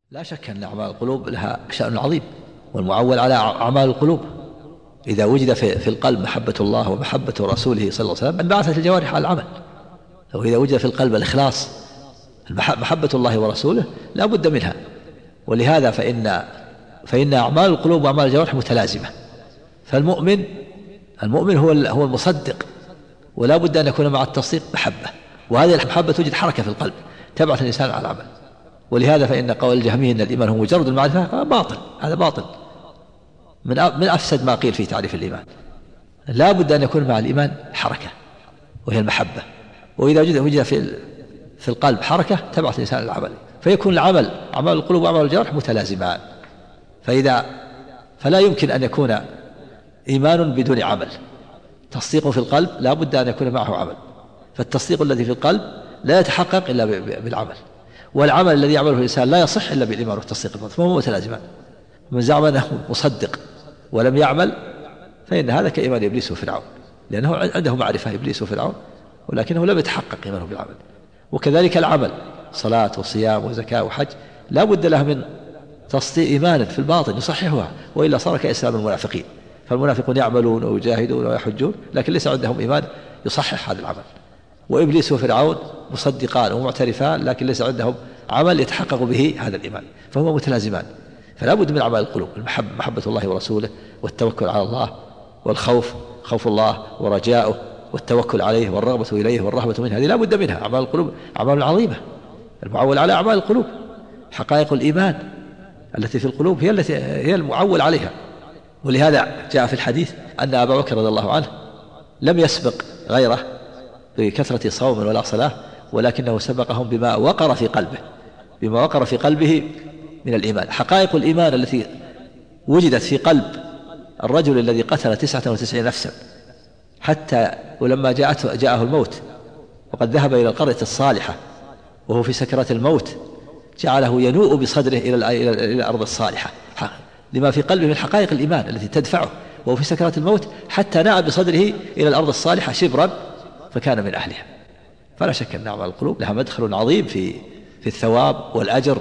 لا شك أن أعمال القلوب لها شأن عظيم، والمعول على أعمال القلوب إذا وجد في القلب محبة الله ومحبة رسوله صلى الله عليه وسلم انبعثت الجوارح على العمل. لو إذا وجد في القلب الإخلاص محبة الله ورسوله لا بد منها. ولهذا فإن أعمال القلوب وأعمال الجوارح متلازمة. فالمؤمن هو المصدق، ولا بد أن يكون مع التصديق محبة، وهذه المحبة توجد حركة في القلب تبعث الإنسان على العمل. ولهذا فإن قول الجهمية أن الإيمان هو مجرد المعرفة باطل، هذا باطل من أفسد ما قيل في تعريف الإيمان. لا بد أن يكون مع الإيمان حركة وهي المحبة، وإذا وجد في القلب حركة تبعث الإنسان على العمل، فيكون العمل أعمال القلوب وأعمال الجوارح متلازمان. فلا يمكن أن يكون إيمان بدون عمل. تصديق في القلب لا بد أن يكون معه عمل، فالتصديق الذي في القلب لا يتحقق إلا بالعمل، والعمل الذي يعمله الإنسان لا يصح إلا بالإيمان والتصديق، فهو متلازمان. من زعم أنه مصدق ولم يعمل فإن هذا كإيمان إبليس وفرعون، لأنه عنده معرفة إبليس وفرعون ولكنه لم يتحقق إيمانه بالعمل. وكذلك العمل صلاة وصيام وزكاة وحج لا بد له من تصديق إيمان في الباطن يصححها، وإلا صار كإسلام المنافقين. فالمنافقون يعملون ويجاهدون ويحجون لكن ليس عندهم إيمان يصحح هذا العمل، وإبليس وفرعون مصدقان ومعترفان لكن ليس عندهم عمل يتحقق به هذا الإيمان، فهما متلازمان. فلا بد من أعمال القلوب، محبة الله ورسوله، والتوكل على الله، والخوف، خوف الله ورجاؤه، والتوكل عليه، والرغبة إليه والرهبة منه، هذه لا بد منها. أعمال القلوب أعمال عظيمة، المعول على أعمال القلوب. حقائق الإيمان التي في القلوب هي المعول عليها. ولهذا جاء في الحديث أن أبا بكر رضي الله عنه لم يسبق غيره بكثرة صوم ولا صلاة، ولكنه سبقهم بما وقر في قلبه من الإيمان. حقائق الإيمان التي وجدت في قلب الرجل الذي قتل 99 نفسا، حتى ولما جاءه الموت وقد ذهب إلى القرية الصالحة وهو في سكرات الموت جعله ينوء بصدره إلى الأرض الصالحة، لما في قلبه من حقائق الإيمان التي تدفعه وهو في سكرات الموت حتى ناء بصدره إلى الأرض الصالحة شبرا فكان من أهلها. فلا شك أن أعمال القلوب لها مدخل عظيم في الثواب والأجر،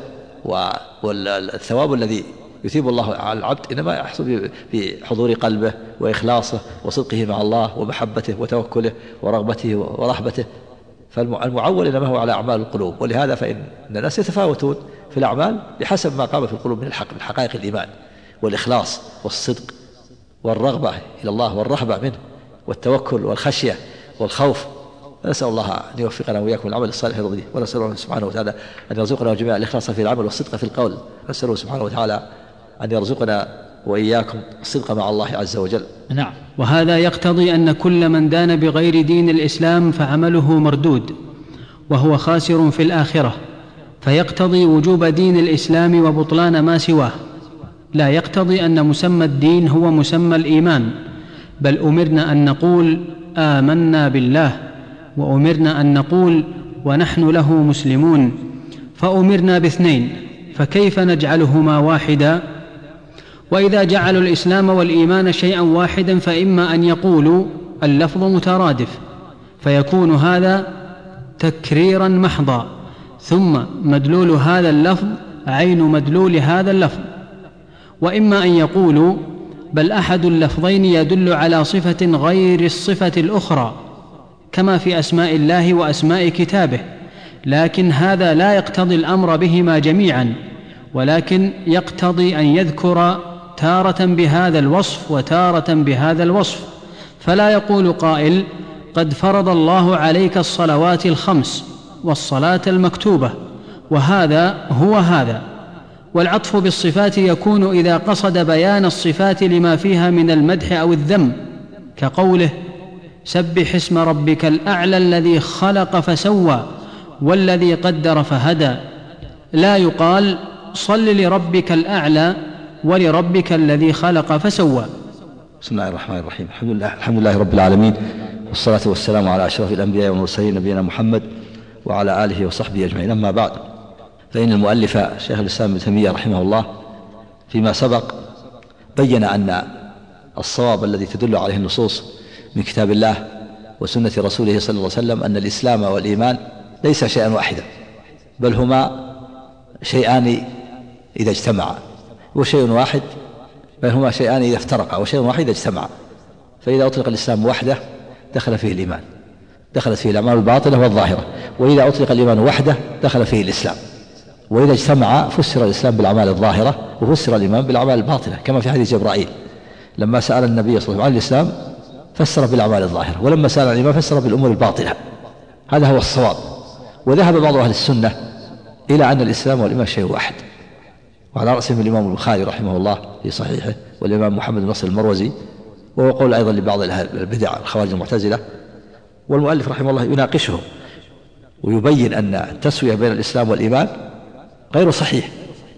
والثواب الذي يثيب الله على العبد إنما يحصل بحضور قلبه وإخلاصه وصدقه مع الله ومحبته وتوكله ورغبته ورهبته. فالمعول إنما هو على أعمال القلوب. ولهذا فإن الناس يتفاوتون في الأعمال بحسب ما قام في القلوب من حقائق الإيمان والإخلاص والصدق والرغبة إلى الله والرهبة منه والتوكل والخشية والخوف. نسأل الله أن يوفقنا وإياكم العمل الصالح يرضيه، ونسأل الله سبحانه وتعالى أن يرزقنا جميعا الإخلاص في العمل والصدق في القول. نسأله سبحانه وتعالى أن يرزقنا وإياكم الصدق مع الله عز وجل. نعم. وهذا يقتضي أن كل من دان بغير دين الإسلام فعمله مردود وهو خاسر في الآخرة، فيقتضي وجوب دين الإسلام وبطلان ما سواه، لا يقتضي أن مسمى الدين هو مسمى الإيمان، بل أمرنا أن نقول آمنا بالله، وأمرنا أن نقول ونحن له مسلمون، فأمرنا باثنين، فكيف نجعلهما واحدا؟ وإذا جعلوا الإسلام والإيمان شيئا واحدا فإما أن يقولوا اللفظ مترادف فيكون هذا تكريرا محضا، ثم مدلول هذا اللفظ عين مدلول هذا اللفظ، وإما أن يقولوا بل أحد اللفظين يدل على صفة غير الصفة الأخرى كما في أسماء الله وأسماء كتابه، لكن هذا لا يقتضي الأمر بهما جميعا، ولكن يقتضي أن يذكر تارة بهذا الوصف وتارة بهذا الوصف. فلا يقول قائل قد فرض الله عليك الصلوات الخمس والصلاة المكتوبة وهذا هو هذا. والعطف بالصفات يكون إذا قصد بيان الصفات لما فيها من المدح أو الذم، كقوله سبح اسم ربك الأعلى الذي خلق فسوى والذي قدر فهدى. لا يقال صل لربك الأعلى ولربك الذي خلق فسوى. بسم الله الرحمن الرحيم. الحمد لله رب العالمين، والصلاة والسلام على أشرف الأنبياء والمرسلين نبينا محمد وعلى آله وصحبه أجمعين. أما بعد، فإن المؤلف شيخ الإسلام ابن تيمية رحمه الله فيما سبق بين أن الصواب الذي تدل عليه النصوص من كتاب الله وسنة رسوله صلى الله عليه وسلم أن الإسلام والإيمان ليس شيئا واحدا، بل هما شيئان إذا اجتمعا، وشيء واحد بل هما شيئان إذا افترقا، وشيء واحد إذا اجتمعا. فإذا أطلق الإسلام وحده دخل فيه الإيمان، دخلت فيه الأعمال الباطنة والظاهرة، وإذا أطلق الإيمان وحده دخل فيه الإسلام. وإذا اجتمع فسر الإسلام بالأعمال الظاهرة وفسر الإيمان بالأعمال الباطنة، كما في حديث جبرائيل لما سأل النبي صلى الله عليه وسلم عن الإسلام فسر بالأعمال الظاهرة، ولما سأل عن الإيمان فسر بالأمور الباطنة. هذا هو الصواب. وذهب بعض أهل السنة إلى أن الإسلام والإيمان شيء واحد، وعلى رأسهم الإمام البخاري رحمه الله في صحيحه، والإمام محمد بن نصر المروزي، وهو قول أيضا لبعض البدع الخوارج المعتزلة. والمؤلف رحمه الله يناقشهم ويبين أن التسوية بين الإسلام والإيمان غير صحيح،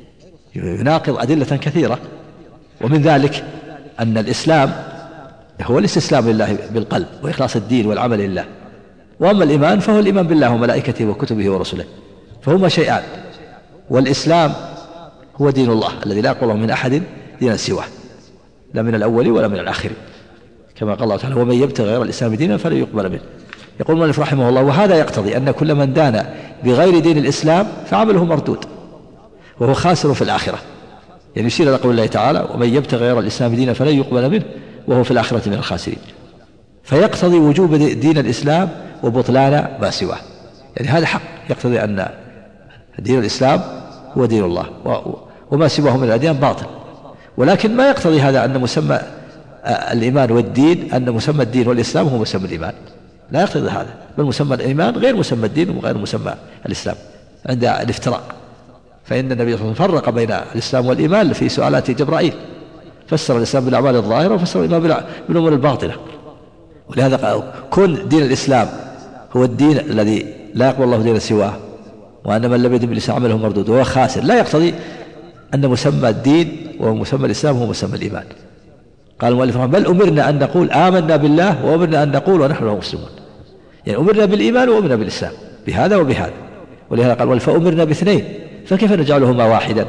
يناقض أدلة كثيرة، ومن ذلك أن الإسلام هو الاستسلام لله بالقلب وإخلاص الدين والعمل لله، وأما الإيمان فهو الإيمان بالله وملائكته وكتبه ورسله، فهما شيئان. والإسلام هو دين الله الذي لا يقبله من أحد دينا سواه، لا من الأول ولا من الآخر، كما قال الله تعالى ومن يبتغي غير الإسلام دينا فلن يقبل منه. يقول المؤلف رحمه الله وهذا يقتضي أن كل من دان بغير دين الإسلام فعمله مردود وهو خاسر في الآخرة، يعني يشير إلى قول الله تعالى ومن يبتغي غير الإسلام دينا فلن يقبل منه وهو في الآخرة من الخاسرين. فيقتضي وجوب دين الإسلام وبطلان ما سواه، يعني هذا حق، يقتضي أن دين الإسلام هو دين الله وما سواه من الأديان باطل. ولكن ما يقتضي هذا أن مسمى الإيمان والدين أن مسمى الدين والإسلام هو مسمى الإيمان، لا يقتضي هذا، بل مسمى الإيمان غير مسمى الدين وغير مسمى الإسلام عند الافتراق. فإن النبي صلى الله عليه وسلم فرق بين الإسلام والإيمان في سؤالات جبرائيل، فسر الإسلام بالأعمال الظاهرة وفسر الإيمان بالأمور الباطنة. ولهذا قال كن دين الإسلام هو الدين الذي لا يقبل الله دين سواه، وأن من لم يدن بالإسلام عمله مردود وهو خاسر، لا يقتضي أن مسمى الدين ومسمى الإسلام هو مسمى الإيمان. قال المؤلف بل أمرنا أن نقول آمنا بالله وأمرنا أن نقول ونحن له مسلمون، يعني أمرنا بالإيمان وأمرنا بالإسلام بهذا وبهذا. ولهذا قال فأمرنا باثنين فكيف نجعلهما واحدا.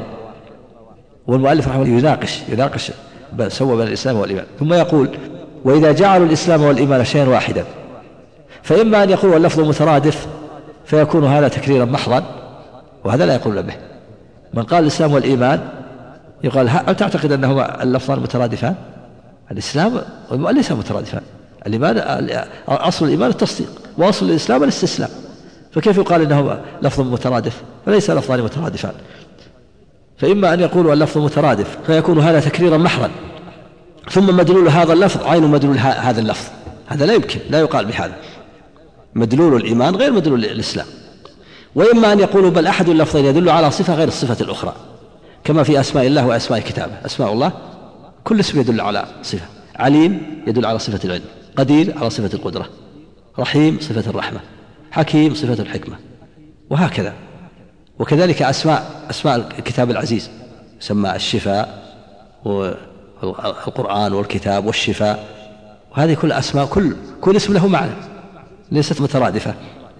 والمؤلف رحمه الله يناقش سوى بين الإسلام والإيمان، ثم يقول وإذا جعلوا الإسلام والإيمان شيئا واحدا فإما أن يقول اللفظ مترادف فيكون هذا تكريرا محضا، وهذا لا يقول به. من قال الإسلام والإيمان يقال هل تعتقد أنهما اللفظان مترادفان؟ الإسلام والإيمان ليس مترادفان، الإيمان أصل الإيمان التصديق وأصل الإسلام الاستسلام، فكيف يقال إنهما لفظ مترادف؟ فليس لفظان مترادفان. فإما أن يقولوا اللفظ مترادف فيكون هذا تكريرا محضا، ثم مدلول هذا اللفظ عين مدلول هذا اللفظ، هذا لا يمكن، لا يقال بهذا، مدلول الإيمان غير مدلول الإسلام. وإما أن يقولوا بل أحد اللفظين يدل على صفة غير الصفة الأخرى، كما في أسماء الله وأسماء كتابه. أسماء الله كل اسم يدل على صفة، عليم يدل على صفة العلم، قدير على صفة القدرة، رحيم صفة الرحمة، حكيم صفة الحكمة، وهكذا. وكذلك أسماء الكتاب العزيز يسمى الشفاء والقرآن والكتاب والشفاء، وهذه كل أسماء كل اسم له معنى ليست مترادفة،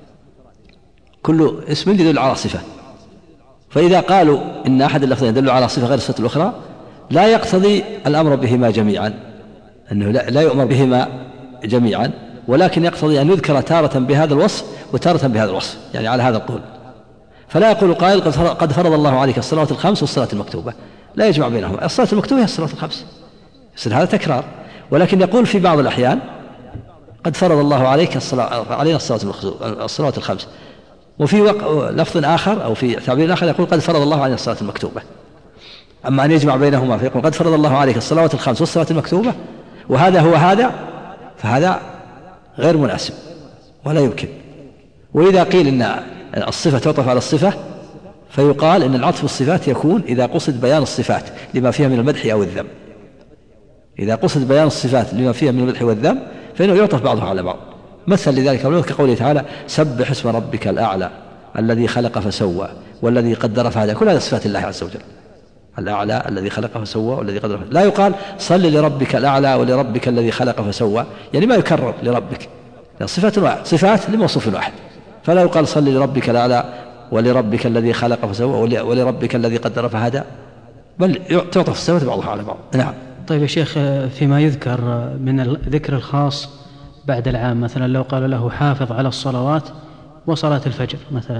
كل اسم يدل على صفة. فإذا قالوا إن أحد اللفظين يدل على صفة غير الصفة الأخرى لا يقتضي الأمر بهما جميعا، أنه لا يؤمر بهما جميعا، ولكن يقتضي أن يذكر تارة بهذا الوصف وتارة بهذا الوصف، يعني على هذا القول. فلا يقول قائل قد فرض الله عليك الصلوات الخمس والصلاة المكتوبة، لا يجمع بينهما، الصلاة المكتوبة هي الصلاة الخمس، يصير هذا تكرار. ولكن يقول في بعض الأحيان قد فرض الله عليك علينا الصلوات الخمس، وفي لفظ آخر أو في تعبير آخر يقول قد فرض الله علينا الصلاة المكتوبة. أما أن يجمع بينهما فيقول قد فرض الله عليك الصلوات الخمس والصلاة المكتوبة وهذا هو هذا، فهذا غير مناسب ولا يمكن. وإذا قيل إن الصفة تعطف على الصفة فيقال إن العطف الصفات يكون إذا قصد بيان الصفات لما فيها من المدح أو الذم. إذا قصد بيان الصفات لما فيها من المدح والذم فإنه يعطف بعضها على بعض. مثل لذلك كقوله تعالى سبح اسم ربك الأعلى الذي خلق فسوى والذي قدر فهدى، كل هذه صفات الله عز وجل، الأعلى الذي خلق فسوى والذي قدر فهدى. لا يقال صل لربك الأعلى ولربك الذي خلق فسوى، يعني ما يكرر لربك، صفة واحد، صفات لموصوف واحد، فلا يقال صل لربك الأعلى ولربك الذي خلق فسوى ولربك الذي قدر فهدى، بل تعطف الصفات بعضها على بعض. نعم. طيب يا شيخ، فيما يذكر من الذكر الخاص بعد العام، مثلا لو قال له حافظ على الصلوات وصلاة الفجر مثلا،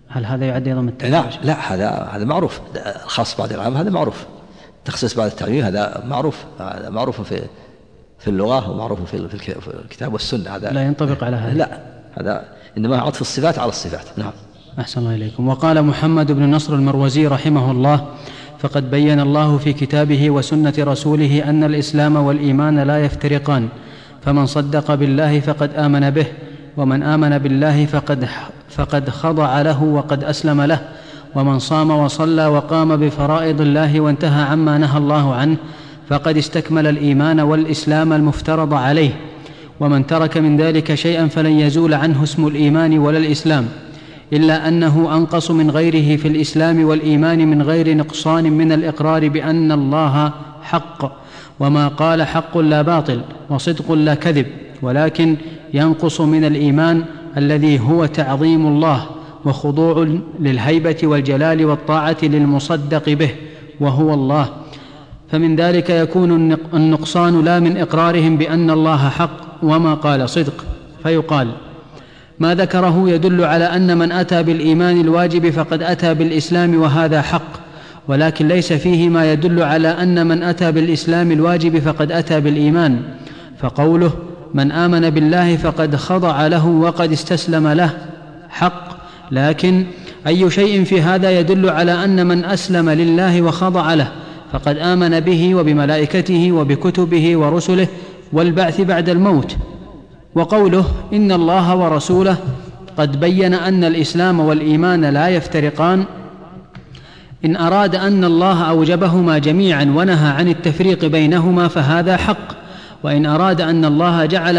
هل هذا يعد أيضا من التعميم؟ لا هذا معروف، الخاص بعد العام هذا معروف، تخصيص بعد التعميم هذا معروف في اللغة ومعروف في الكتاب والسنة، هذا لا ينطبق على هذا. لا، هذا إنما عطف الصفات على الصفات. نعم. أحسن الله إليكم. وقال محمد بن نصر المروزي رحمه الله: فقد بين الله في كتابه وسنة رسوله أن الإسلام والإيمان لا يفترقان، فمن صدق بالله فقد آمن به، ومن آمن بالله فقد خضع له وقد أسلم له، ومن صام وصلى وقام بفرائض الله وانتهى عما نهى الله عنه فقد استكمل الإيمان والإسلام المفترض عليه، ومن ترك من ذلك شيئا فلن يزول عنه اسم الإيمان ولا الإسلام، إلا أنه أنقص من غيره في الإسلام والإيمان من غير نقصان من الإقرار بأن الله حق، وما قال حق لا باطل وصدق لا كذب، ولكن ينقص من الإيمان الذي هو تعظيم الله وخضوع للهيبة والجلال والطاعة للمصدق به وهو الله، فمن ذلك يكون النقصان لا من إقرارهم بأن الله حق وما قال صدق، فيقال: ما ذكره يدل على أن من أتى بالإيمان الواجب فقد أتى بالإسلام وهذا حق، ولكن ليس فيه ما يدل على أن من أتى بالإسلام الواجب فقد أتى بالإيمان، فقوله من آمن بالله فقد خضع له وقد استسلم له حق، لكن أي شيء في هذا يدل على أن من أسلم لله وخضع له فقد آمن به وبملائكته وبكتبه ورسله والبعث بعد الموت. وقوله إن الله ورسوله قد بين أن الإسلام والإيمان لا يفترقان، إن أراد أن الله أوجبهما جميعا ونهى عن التفريق بينهما فهذا حق، وإن أراد أن الله جعل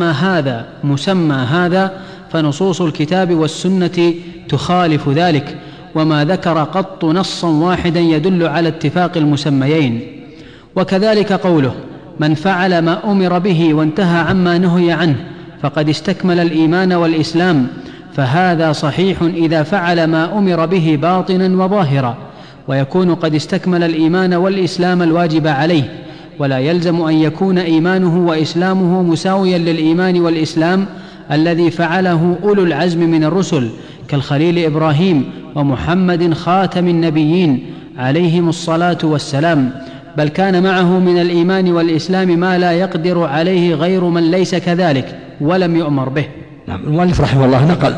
مسمى هذا فنصوص الكتاب والسنة تخالف ذلك، وما ذكر قط نصا واحدا يدل على اتفاق المسميين. وكذلك قوله من فعل ما أمر به وانتهى عما نهي عنه فقد استكمل الإيمان والإسلام، فهذا صحيح إذا فعل ما أمر به باطنا وظاهرا، ويكون قد استكمل الإيمان والإسلام الواجب عليه، ولا يلزم أن يكون إيمانه وإسلامه مساويا للإيمان والإسلام الذي فعله أولو العزم من الرسل كالخليل إبراهيم ومحمد خاتم النبيين عليهم الصلاة والسلام، بل كان معه من الإيمان والإسلام ما لا يقدر عليه غير من ليس كذلك ولم يؤمر به. نعم. المؤلف رحمه الله نقل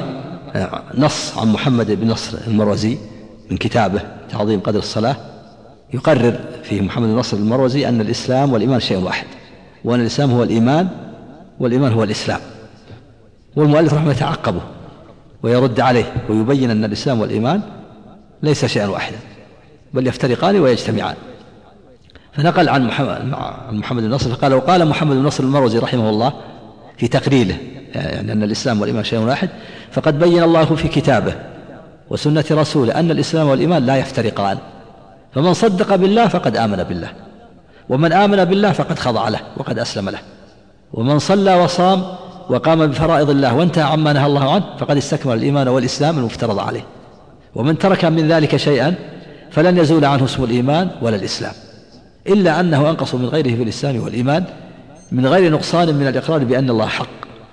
نص عن محمد بن نصر المروزي من كتابه تعظيم قدر الصلاة، يقرر فيه محمد بن نصر المروزي أن الإسلام والإيمان شيء واحد، وأن الإسلام هو الإيمان والإيمان هو الإسلام. والمؤلف رحمه يتعقبه ويرد عليه ويبين أن الإسلام والإيمان ليس شيئا واحدا بل يفترقان ويجتمعان. فنقل عن محمد بن نصر فقال: وقال محمد بن نصر المروزي رحمه الله في تقريره يعني أن الإسلام والإيمان شيء واحد: فقد بين الله في كتابه وسنة رسوله أن الإسلام والإيمان لا يفترقان، فمن صدق بالله فقد آمن بالله، ومن آمن بالله فقد خضع له وقد أسلم له، ومن صلى وصام وقام بفرائض الله وانتهى عما نهى الله عنه فقد استكمل الإيمان والإسلام المفترض عليه، ومن ترك من ذلك شيئا فلن يزول عنه اسم الإيمان ولا الإسلام، إلا أنه أنقص من غيره في الإسلام والإيمان من غير نقصان من الإقرار بأن الله حق.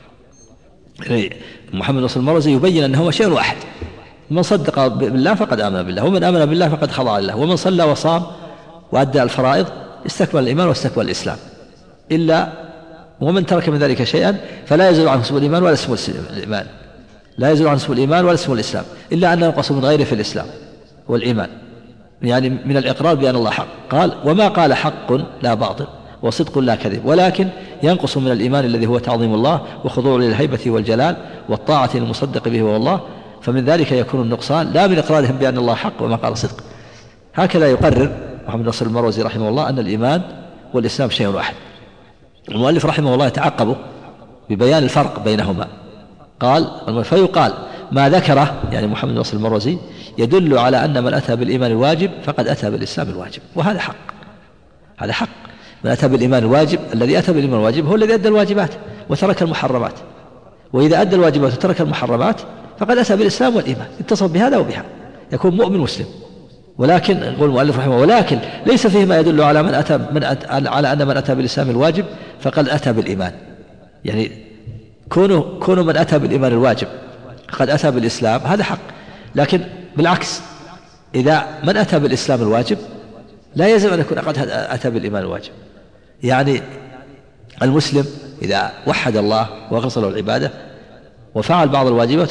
محمد نصر المروزي يبين أنه شيء واحد: من صدق بالله فقد آمن بالله، ومن آمن بالله فقد خضع لله، ومن صلى وصام وأدى الفرائض استكمل الإيمان واستكمل الإسلام، إلا ومن ترك من ذلك شيئا فلا يزول عنه اسم الإيمان ولا اسم الإيمان، لا يزول عنه اسم الإيمان ولا اسم الإسلام، إلا أنه ينقص من غيره في الإسلام والإيمان، يعني من الإقرار بأن الله حق. قال: وما قال حق لا باطل وصدق لا كذب، ولكن ينقص من الإيمان الذي هو تعظيم الله وخضوع للهيبة والجلال والطاعة للمصدق به وهو الله، فمن ذلك يكون النقصان لا من إقرارهم بأن الله حق وما قال صدق. هكذا يقرر محمد نصر المروزي رحمه الله أن الإيمان والإسلام شيء واحد. المؤلف رحمه الله يتعقبه ببيان الفرق بينهما، قال: فيقال ما ذكره يعني محمد نصر المروزي يدل على أن من أتى بالإيمان الواجب فقد أتى بالإسلام الواجب، وهذا حق، هذا حق. من أتى بالإيمان الواجب، الذي أتى بالإيمان الواجب هو الذي أدى الواجبات وترك المحرمات، وإذا أدى الواجبات وترك المحرمات فقد أتى بالإسلام والإيمان، اتصف بهذا وبهذا، يكون مؤمن مسلم. ولكن يقول المؤلف رحمه: ولكن ليس فيه ما يدل على على أن من أتى بالإسلام الواجب فقد أتى بالإيمان، يعني كونه من أتى بالإيمان الواجب فقد أتى بالإسلام، هذا حق، لكن بالعكس، إذا من أتى بالإسلام الواجب لا يلزم أن يكون قد أتى بالإيمان الواجب. يعني المسلم إذا وحد الله وأخلص له العبادة وفعل بعض الواجبات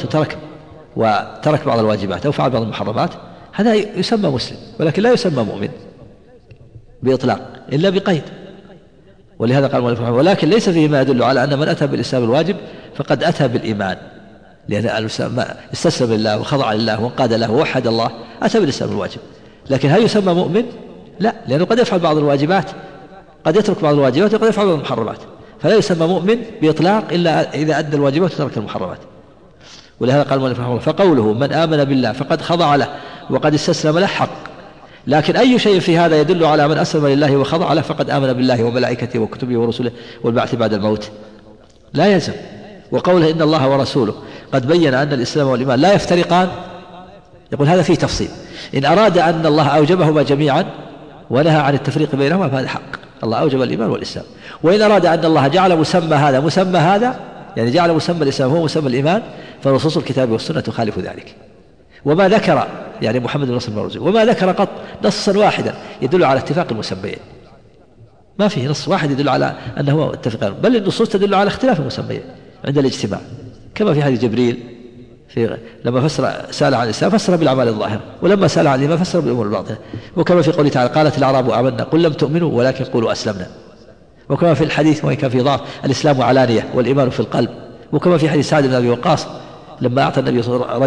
وترك بعض الواجبات أو فعل بعض المحرمات، هذا يسمى مسلم، ولكن لا يسمى مؤمن بإطلاق إلا بقيد. ولهذا قال المؤلف رحمه الله: ولكن ليس فيه ما يدل على أن من أتى بالإسلام الواجب فقد أتى بالإيمان، لأن استسلم لله وخضع لله وانقاد له ووحد الله، أتى بالإسلام الواجب. لكن هل يسمى مؤمن؟ لا، لأنه قد يفعل بعض الواجبات، قد يترك بعض الواجبات، وقد يفعل بعض المحرمات، فلا يسمى مؤمن بإطلاق إلا إذا أدى الواجبات وترك المحرمات. ولهذا قال المؤلف رحمه الله: فقوله من آمن بالله فقد خضع له وقد استسلم له حق، لكن أي شيء في هذا يدل على من أسلم لله وخضع له فقد آمن بالله وملائكته وكتبه ورسله والبعث بعد الموت لا يلزم. وقوله إن الله ورسوله قد بين أن الإسلام والإيمان لا يفترقان، يقول هذا فيه تفصيل. إن أراد أن الله أوجبهما جميعا ونهى عن التفريق بينهما فهذا حق، الله أوجب الإيمان والإسلام. وإن أراد أن الله جعل مسمى هذا يعني جعل مسمى الإسلام هو مسمى الإيمان، فنصوص الكتاب والسنة تخالف ذلك. وما ذكر يعني محمد بن نصر المروزي وما ذكر قط نصا واحدا يدل على اتفاق المسميين، ما فيه نص واحد يدل على أنه اتفقان، بل النصوص تدل على اختلاف المسميين عند الاجتماع، كما في حديث جبريل لما سأل عن الإسلام فسر بالأعمال الظاهرة، ولما سأل عن الإيمان فسر بالأمور الباطنة. وكما في قوله تعالى: قالت الأعراب آمنا قل لم تؤمنوا ولكن قولوا أسلمنا. وكما في الحديث وإن كان في ضعف: الإسلام علانية والإيمان في القلب. وكما في حديث سعد بن أبي وقاص لما أعطى النبي صلى الله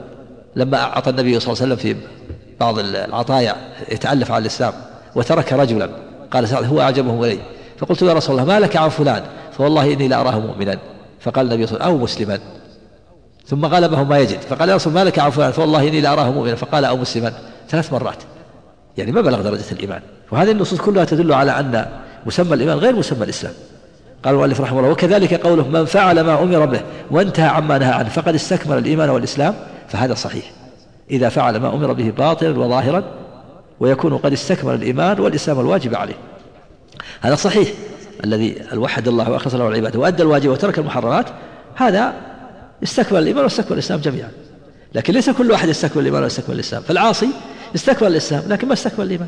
عليه وسلم في بعض العطايا يتألف على الإسلام وترك رجلا، قال سعد: هو أعجبهم إلي. فقلت: يا رسول الله ما لك عن فلان؟ فوالله إني لأراه مؤمنا. فقال النبي صلى الله عليه وسلم: أو مسلما. ثم غلبه ما يجد فقال: يا رسول ما لك عن فلان؟ فوالله إني لأراه مؤمنا. فقال: أو مسلما 3 مرات، يعني ما بلغ درجة الإيمان. وهذه النصوص كلها تدل على أن مسمى الإيمان غير مسمى الإسلام. قال المؤلف رحمه الله: وكذلك قوله من فعل ما أمر به وانتهى عما نهى عنه فقد استكمل الإيمان والإسلام، فهذا صحيح إذا فعل ما أمر به باطلا وظاهرا، ويكون قد استكمل الإيمان والإسلام الواجب عليه. هذا صحيح، الذي وحد الله وأخلص له العبادة وأدى الواجب وترك المحرمات، هذا استكمل الإيمان واستكمل الإسلام جميعا. لكن ليس كل واحد يستكمل الإيمان ويستكمل الإسلام، فالعاصي استكمل الإسلام لكن ما استكمل الإيمان.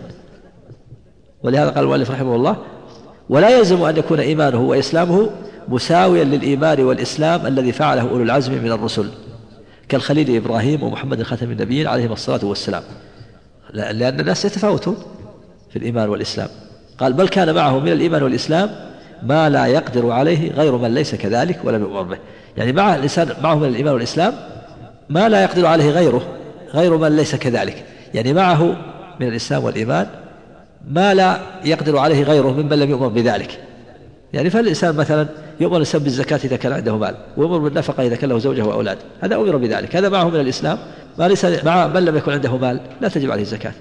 ولهذا قال المؤلف رحمه الله: ولا يلزم أن يكون إيمانه وإسلامه مساويا للإيمان والإسلام الذي فعله أولو العزم من الرسل كالخليل إبراهيم ومحمد خاتم النبيين عليهم الصلاة والسلام، لأن الناس يتفاوتون في الإيمان والإسلام. قال: بل كان معه من الإيمان والإسلام ما لا يقدر عليه غير من ليس كذلك ولم يؤمر به. يعني مع الإنسان معه من الإيمان والإسلام ما لا يقدر عليه غير من ليس كذلك، يعني معه من الإسلام والإيمان ما لا يقدر عليه غيره ممن لم يؤمر بذلك. يعني فالإنسان مثلا يؤمر الإنسان بالزكاة إذا كان عنده مال، ويؤمر بالنفقة إذا كان له زوجة وأولاد، هذا أمر بذلك، هذا معه من الإسلام. ما ليس مع من لم يكن عنده مال لا تجب عليه الزكاة،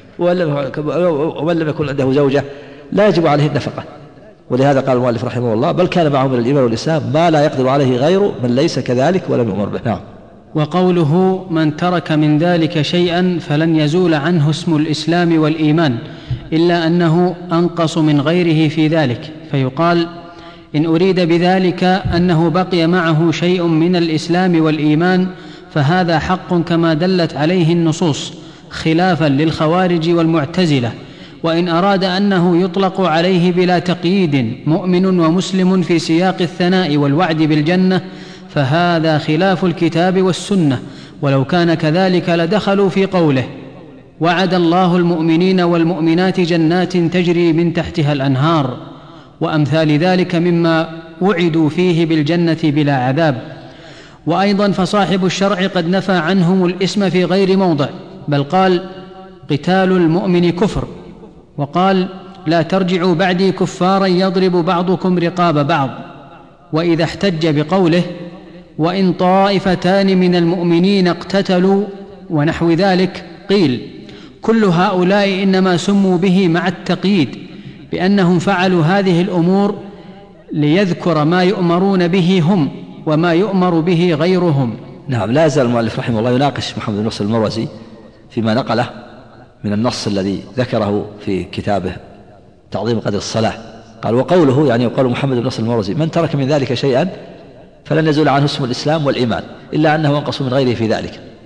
ومن لم يكن عنده زوجة لا يجب عليه النفقة. ولهذا قال المؤلف رحمه الله: بل كان معه من الإيمان والإسلام ما لا يقدر عليه غير من ليس كذلك ولم يؤمر به. نعم. وقوله من ترك من ذلك شيئا فلن يزول عنه اسم الإسلام والإيمان إلا أنه أنقص من غيره في ذلك، فيقال إن أريد بذلك أنه بقي معه شيء من الإسلام والإيمان فهذا حق كما دلت عليه النصوص، خلافا للخوارج والمعتزلة. وإن أراد أنه يطلق عليه بلا تقييد مؤمن ومسلم في سياق الثناء والوعد بالجنة فهذا خلاف الكتاب والسنة، ولو كان كذلك لدخلوا في قوله وعد الله المؤمنين والمؤمنات جنات تجري من تحتها الأنهار وأمثال ذلك مما وعدوا فيه بالجنة بلا عذاب. وأيضا فصاحب الشرع قد نفى عنهم الإثم في غير موضع، بل قال قتال المؤمن كفر، وقال لا ترجعوا بعدي كفارا يضرب بعضكم رقاب بعض. وإذا احتج بقوله وإن طائفتان من المؤمنين اقتتلوا ونحو ذلك قيل كل هؤلاء إنما سموا به مع التقييد بأنهم فعلوا هذه الأمور ليذكر ما يؤمرون به هم وما يؤمر به غيرهم. نعم. لا يزال المؤلف رحمه الله يناقش محمد بن نصر المروزي فيما نقله من النص الذي ذكره في كتابه تعظيم قدر الصلاة. قال وقوله يعني قول محمد بن نصر المروزي من ترك من ذلك شيئا فلن يزول عنه اسم الإسلام والإيمان إلا أنه أنقص من غيره في ذلك.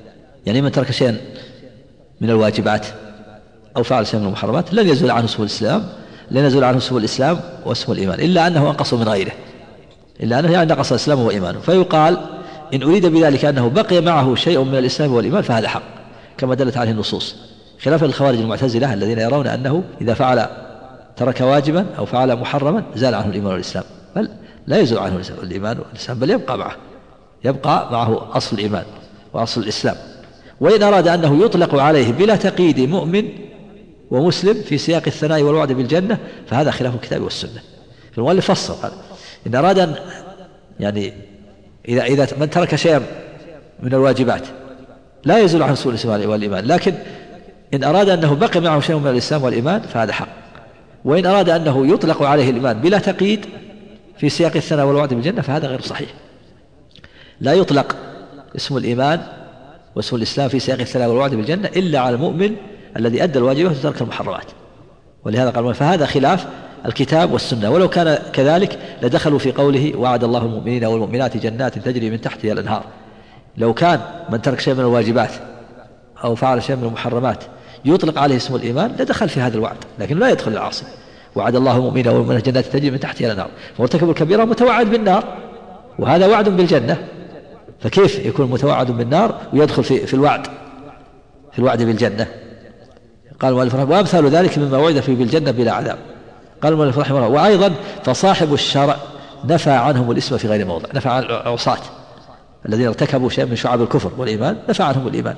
يعني من ترك شيئا من الواجبات أو فعل شيئا من المحرمات لن يزول عنه اسم الإسلام، لن يزول عنه اسم الإسلام واسم الإيمان، إلا أنه أنقص من غيره، إلا أنه يعني نقص الإسلام وإيمانه. فيقال إن أريد بذلك أنه بقي معه شيء من الإسلام والإيمان فهذا حق، كما دلت عليه النصوص، خلافا للخوارج المعتزلة الذين يرون أنه إذا فعل ترك واجبا أو فعل محرما زال عنه الإيمان والإسلام، بل لا يزول عنه الإيمان والإسلام، بل يبقى معه أصل الإيمان وأصل الإسلام. وإن أراد أنه يطلق عليه بلا تقييد مؤمن ومسلم في سياق الثناء والوعد بالجنة فهذا خلاف الكتاب والسنة. فالمؤلف فصل قال إن أراد أن يعني إذا من ترك شيئا من الواجبات لا يزول عنه سوء الإسلام والإيمان، لكن إن أراد أنه بقي معه شيء من الإسلام والإيمان فهذا حق. وإن أراد أنه يطلق عليه الإيمان بلا تقييد في سياق الثناء والوعد بالجنة فهذا غير صحيح. لا يطلق اسم الإيمان واسم الإسلام في سياق الثناء والوعد بالجنة إلا على المؤمن الذي أدى الواجبات وترك المحرمات، ولهذا قال فهذا خلاف الكتاب والسنة. ولو كان كذلك لدخلوا في قوله وعد الله المؤمنين والمؤمنات جنات تجري من تحتها الأنهار. لو كان من ترك شيء من الواجبات أو فعل شيء من المحرمات يطلق عليه اسم الإيمان لدخل في هذا الوعد، لكن لا يدخل العاصي. وعد الله المؤمنين والمؤمنات جنات تجري من تحتها الأنهار، فمرتكب الكبيرة متوعد بالنار وهذا وعد بالجنة، فكيف يكون متوعد بالنار ويدخل في الوعد بالجنة؟ قال المؤلف رحمه الله وأمثال ذلك مما وعد فيه بالجنة بلا عذاب. قال المؤلف رحمه الله وأيضا فصاحب الشرع نفى عنهم الاسم في غير موضع، نفى عن العصاة الذين ارتكبوا شيئا من شعب الكفر والإيمان، نفى عنهم الإيمان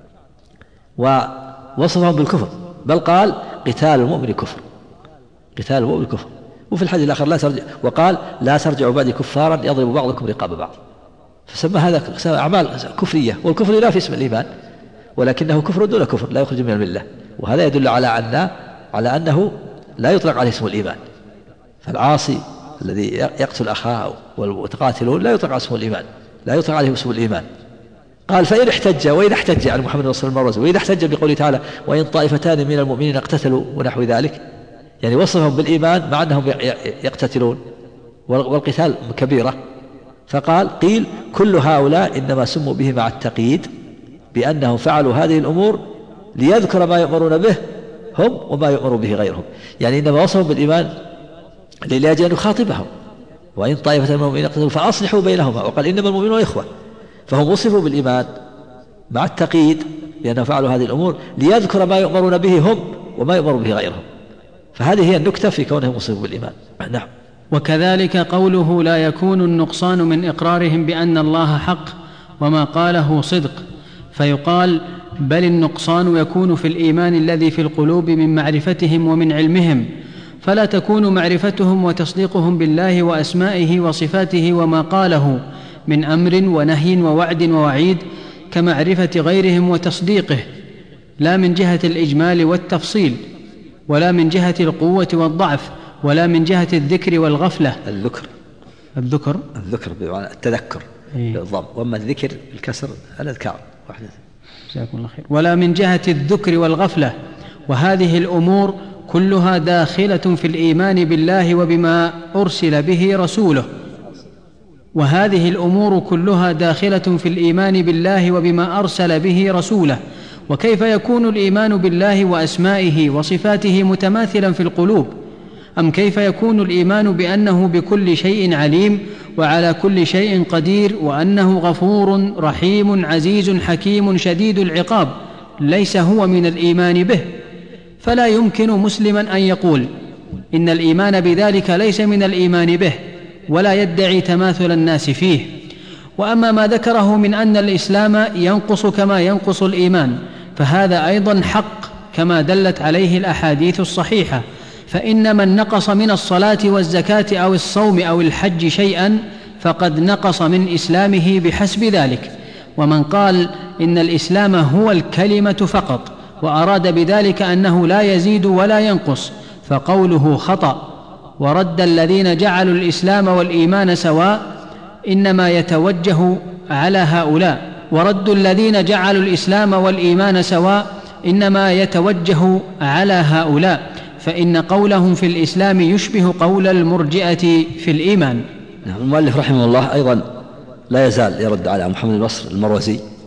ووصفهم بالكفر، بل قال قتال المؤمن كفر، قتال المؤمن كفر. وفي الحديث الآخر لا ترجع، وقال لا ترجعوا بعد كفارا يضرب بعضكم رقاب بعض، فسمى هذا أعمال كفرية، والكفر لا في اسم الإيمان ولكنه كفر دون كفر لا يخرج من الملة. وهذا يدل على أنه لا يطلق عليه اسم الإيمان. فالعاصي الذي يقتل أخاه والمتقاتلون لا يطلق عليه اسم الإيمان، لا يطلق عليه اسم الإيمان. قال فإن احتج وإن احتج عن محمد صلى الله عليه وسلم وإن احتج بقوله تعالى وإن طائفتان من المؤمنين اقتتلوا ونحو ذلك، يعني وصفهم بالإيمان مع أنهم يقتتلون والقتال كبيرة. فقال قيل كل هؤلاء إنما سموا به مع التقييد بأنهم فعلوا هذه الأمور ليذكر ما يؤمرون به هم وما يؤمر به غيرهم، يعني إنما وصفهم بالإيمان لأجل أن يخاطبهم وإن طائفة من المؤمنين اقتتلوا فأصلحوا بينهما، وقال إنما المؤمنون إخوة، فهم وصفوا بالإيمان مع التقييد بأنهم فعلوا هذه الأمور ليذكر ما يؤمرون به هم وما يؤمر به غيرهم، فهذه هي النكتة في كونهم وصفوا بالإيمان. نعم. وكذلك قوله لا يكون النقصان من إقرارهم بأن الله حق وما قاله صدق، فيقال بل النقصان يكون في الإيمان الذي في القلوب من معرفتهم ومن علمهم، فلا تكون معرفتهم وتصديقهم بالله وأسمائه وصفاته وما قاله من أمر ونهي ووعد ووعيد كمعرفة غيرهم وتصديقه، لا من جهة الإجمال والتفصيل، ولا من جهة القوة والضعف، ولا من جهة الذكر والغفلة. الذكر بمعنى التذكر بالضم، وأما الذكر بالكسر الأذكار. جزاكم الله خير. ولا من جهة الذكر والغفلة. وهذه الأمور كلها داخلة في الإيمان بالله وبما أرسل به رسوله، وهذه الأمور كلها داخلة في الإيمان بالله وبما أرسل به رسوله. وكيف يكون الإيمان بالله وأسمائه وصفاته متماثلا في القلوب؟ أم كيف يكون الإيمان بأنه بكل شيء عليم وعلى كل شيء قدير وأنه غفور رحيم عزيز حكيم شديد العقاب ليس هو من الإيمان به؟ فلا يمكن مسلما أن يقول إن الإيمان بذلك ليس من الإيمان به، ولا يدعي تماثل الناس فيه. وأما ما ذكره من أن الإسلام ينقص كما ينقص الإيمان فهذا أيضا حق كما دلت عليه الأحاديث الصحيحة، فإن من نقص من الصلاة والزكاة أو الصوم أو الحج شيئا فقد نقص من إسلامه بحسب ذلك. ومن قال إن الإسلام هو الكلمة فقط وأراد بذلك أنه لا يزيد ولا ينقص فقوله خطأ. ورد الذين جعلوا الإسلام والإيمان سواء إنما يتوجه على هؤلاء، ورد الذين جعلوا الإسلام والإيمان سواء إنما يتوجه على هؤلاء، فإن قولهم في الإسلام يشبه قول المرجئة في الإيمان. المؤلف رحمه الله أيضا لا يزال يرد على محمد البصر المروزي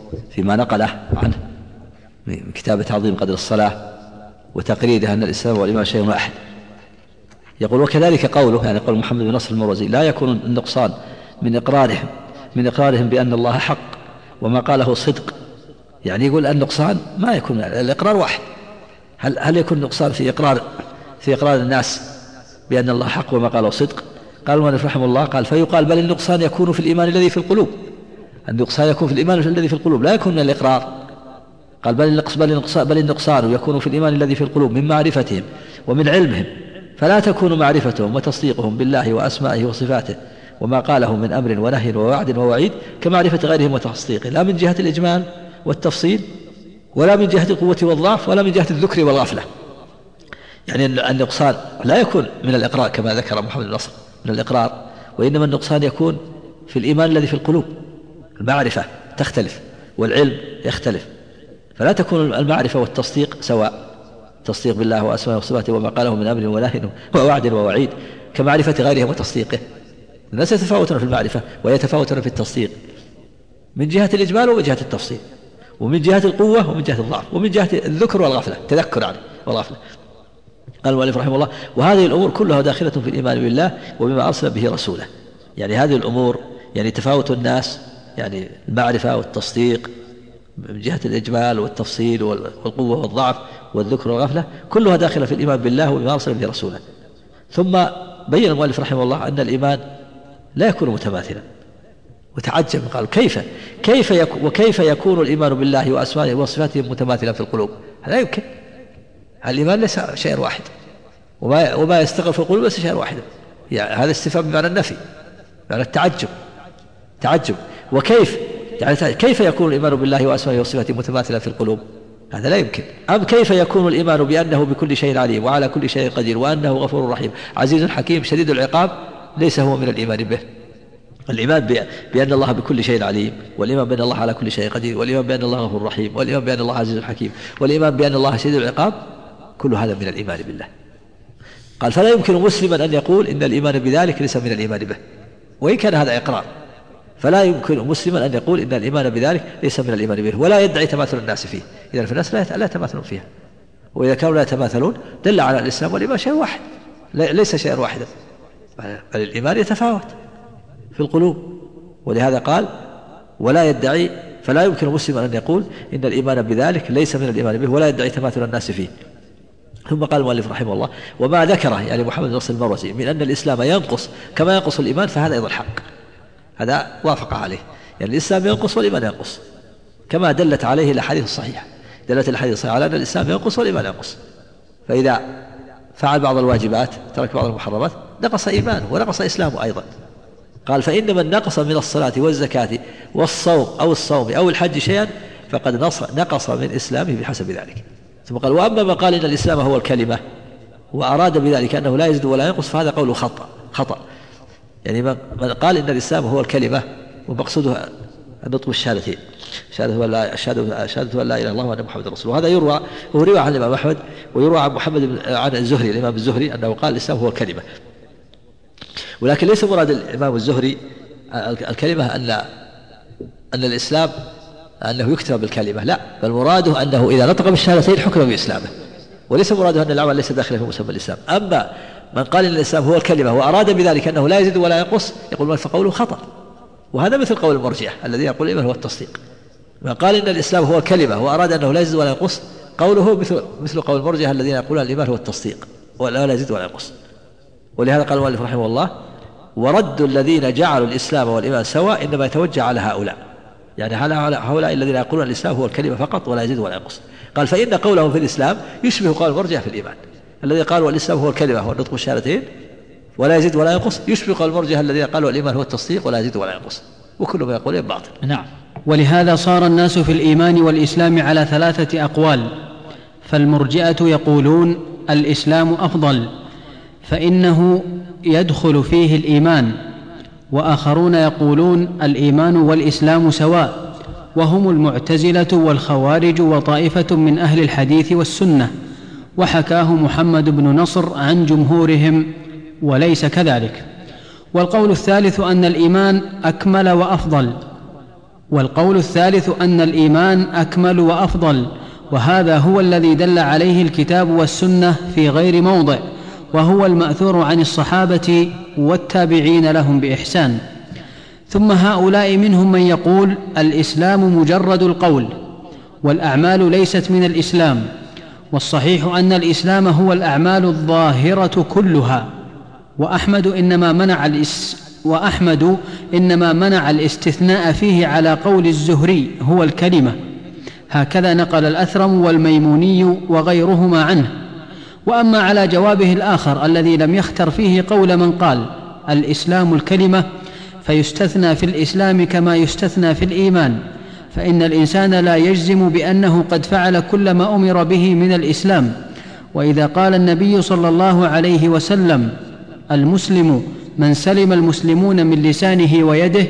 فيما نقله عنه من كتاب تعظيم قدر الصلاة وتقريرها أن الإسلام والإيمان شيء واحد. يقول وكذلك قوله، يعني قول محمد بن نصر المروزي: لا يكون النقصان من إقرارهم بأن الله حق وما قاله صدق. يعني يقول النقصان ما يكون، الإقرار واحد. هل يكون النقصان في إقرار الناس بأن الله حق وما قاله صدق؟ قال المؤلف رحمه الله: قال فيقال بل النقصان يكون في الإيمان الذي في القلوب. النقصان يكون في الإيمان الذي في القلوب، لا يكون من الإقرار. قال بل النقصان يكون في الإيمان الذي في القلوب من معرفتهم ومن علمهم، فلا تكون معرفتهم وتصديقهم بالله وأسمائه وصفاته وما قاله من أمر ونهي ووعد ووعيد كمعرفة غيرهم وتصديقه، لا من جهة الإجمال والتفصيل ولا من جهة القوة والضعف ولا من جهة الذكر والغفلة. يعني النقصان لا يكون من الإقرار كما ذكر محمد بن نصر من الإقرار، وإنما النقصان يكون في الإيمان الذي في القلوب. المعرفة تختلف والعلم يختلف، فلا تكون المعرفة والتصديق سواء، تصديق بالله وأسمائه وصفاته وما قاله من أمر ونهي ووعد ووعيد كمعرفة غيرهم وتصديقه. الناس يتفاوتون في المعرفة ويتفاوتون في التصديق من جهة الإجمال ومن جهة التفصيل، ومن جهة القوة ومن جهة الضعف، ومن جهة الذكر والغفلة، تذكر يعني والغفلة. قال المؤلف رحمه الله: وهذه الأمور كلها داخلة في الإيمان بالله وبما أرسل به رسوله. يعني هذه الأمور، يعني تفاوت الناس، يعني المعرفة والتصديق من جهة الإجمال والتفصيل والقوة والضعف والذكر والغفلة، كلها داخلة في الإيمان بالله وبما أرسل به رسوله. ثم بين المؤلف رحمه الله أن الإيمان لا يكون متماثلا، وتعجب قال: كيف يكون الإيمان بالله وأسمائه وصفاته متماثلا في القلوب؟ لا يمكن. الإيمان ليس شيء واحد، وما يستقر في القلوب ليس شيء واحد. يعني هذا استفهام بمعنى النفي، بمعنى تعجب. وكيف يعني كيف يكون الإيمان بالله وأسمائه وصفاته متماثلا في القلوب؟ هذا لا يمكن. أم كيف يكون الإيمان بأنه بكل شيء عليم وعلى كل شيء قدير وأنه غفور رحيم عزيز حكيم شديد العقاب ليس هو من الإيمان به؟ الإيمان بأن الله بكل شيء عليم، والإيمان بأن الله على كل شيء قدير، والإيمان بأن الله غفور رحيم، والإيمان بأن الله عزيز حكيم، والإيمان بأن الله شديد العقاب، كل هذا من الإيمان بالله. قال: فلا يمكن مسلما أن يقول إن الإيمان بذلك ليس من الإيمان به، وإن كان هذا إقرار. فلا يمكن مسلما أن يقول إن الإيمان بذلك ليس من الإيمان به، ولا يدعي تماثل الناس فيه. إذن فالناس لا يتماثلون فيها، وإذا كانوا لا يتماثلون دل على الإسلام والإيمان شيء واحد، ليس شيئا واحدا، بل الإيمان يتفاوت في القلوب. ولهذا قال: ولا يدعي، فلا يمكن مسلما أن يقول إن الإيمان بذلك ليس من الإيمان به، ولا يدعي تماثل الناس فيه. ثم قال المؤلف رحمه الله: وما ذكره يعني محمد بن نصر المروزي من أن الإسلام ينقص كما ينقص الإيمان، فهذا أيضا حق، هذا وافق عليه. يعني الإسلام ينقص والإيمان ينقص، كما دلت عليه الأحاديث الصحيحة. دلت الأحاديث الصحيحة على أن الإسلام ينقص والإيمان ينقص، فإذا فعل بعض الواجبات ترك بعض المحرمات نقص إيمانه ونقص إسلامه أيضا. قال: فإن من نقص من الصلاة والزكاة والصوم أو الصوم أو الحج شيئا فقد نقص من إسلامه بحسب ذلك. ثم قال: وأما من قال إن الإسلام هو الكلمة وأراد بذلك أنه لا يزيد ولا ينقص فهذا قوله خطأ. يعني من قال إن الإسلام هو الكلمة ومقصوده النطق بالشهادتين، شهادة أن لا إله إلا الله وأن محمد رسول الله. هذا يروى عن الإمام أحمد، ويروى عن عن الزهري، الإمام الزهري، أنه قال الإسلام هو الكلمة. ولكن ليس مراد الإمام الزهري الكلمة أن الإسلام أنه يكتب بالكلمة، لا، بل مراده أنه إذا نطق بالشهادتين حكم بإسلامه، وليس مراده أن العمل ليس داخلا في مسمى الإسلام. أما من قال إن الإسلام هو الكلمة وأراد بذلك أنه لا يزيد ولا ينقص يقول فقوله خطأ، وهذا مثل قول المرجئة الذي يقول الإيمان هو التصديق. من قال إن الإسلام هو الكلمة وأراد أنه لا يزيد ولا ينقص قوله مثل قول المرجئة الذين يقولون الإيمان هو التصديق ولا يزيد ولا ينقص. ولهذا قال المؤلف رحمه الله: ورد الذين جعلوا الإسلام والإيمان سواء إنما يتوجه على هؤلاء، يعني هؤلاء الذين يقولون الإسلام هو الكلمة فقط ولا يزيد ولا ينقص. قال: فإن قولهم في الإسلام يشبه قول المرجئة في الإيمان، الذي قالوا الإسلام هو الكلمة هو النطق بالشهادتين ولا يزيد ولا ينقص، يشبه قول المرجئة الذين قالوا الإيمان هو التصديق ولا يزيد ولا ينقص، وكل ما يقولون باطل. نعم. ولهذا صار الناس في الإيمان والإسلام على 3 أقوال. فالمرجئة يقولون الإسلام أفضل فإنه يدخل فيه الإيمان، وآخرون يقولون الإيمان والإسلام سواء، وهم المعتزلة والخوارج وطائفة من أهل الحديث والسنة، وحكاه محمد بن نصر عن جمهورهم وليس كذلك. والقول الثالث أن الإيمان أكمل وأفضل، والقول الثالث أن الإيمان أكمل وأفضل، وهذا هو الذي دل عليه الكتاب والسنة في غير موضع، وهو المأثور عن الصحابة والتابعين لهم بإحسان. ثم هؤلاء منهم من يقول الإسلام مجرد القول والأعمال ليست من الإسلام، والصحيح أن الإسلام هو الأعمال الظاهرة كلها، وأحمد إنما منع الاستثناء فيه على قول الزهري هو الكلمة، هكذا نقل الأثرم والميموني وغيرهما عنه. وأما على جوابه الآخر الذي لم يختر فيه قول من قال الإسلام الكلمة، فيستثنى في الإسلام كما يستثنى في الإيمان، فإن الإنسان لا يجزم بأنه قد فعل كل ما أمر به من الإسلام. وإذا قال النبي صلى الله عليه وسلم المسلم من سلم المسلمون من لسانه ويده،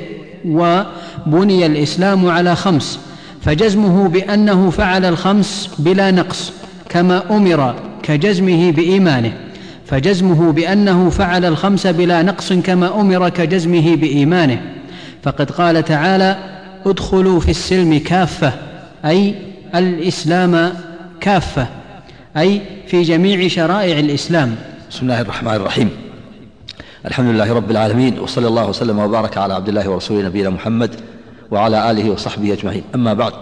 وبني الإسلام على 5، فجزمه بأنه فعل 5 بلا نقص كما أمر كجزمه بإيمانه، فجزمه بأنه فعل 5 بلا نقص كما أمر كجزمه بإيمانه. فقد قال تعالى ادخلوا في السلم كافة، أي الإسلام كافة، أي في جميع شرائع الإسلام. بسم الله الرحمن الرحيم. الحمد لله رب العالمين، وصلى الله وسلم وبارك على عبد الله ورسوله نبينا محمد وعلى آله وصحبه أجمعين. أما بعد،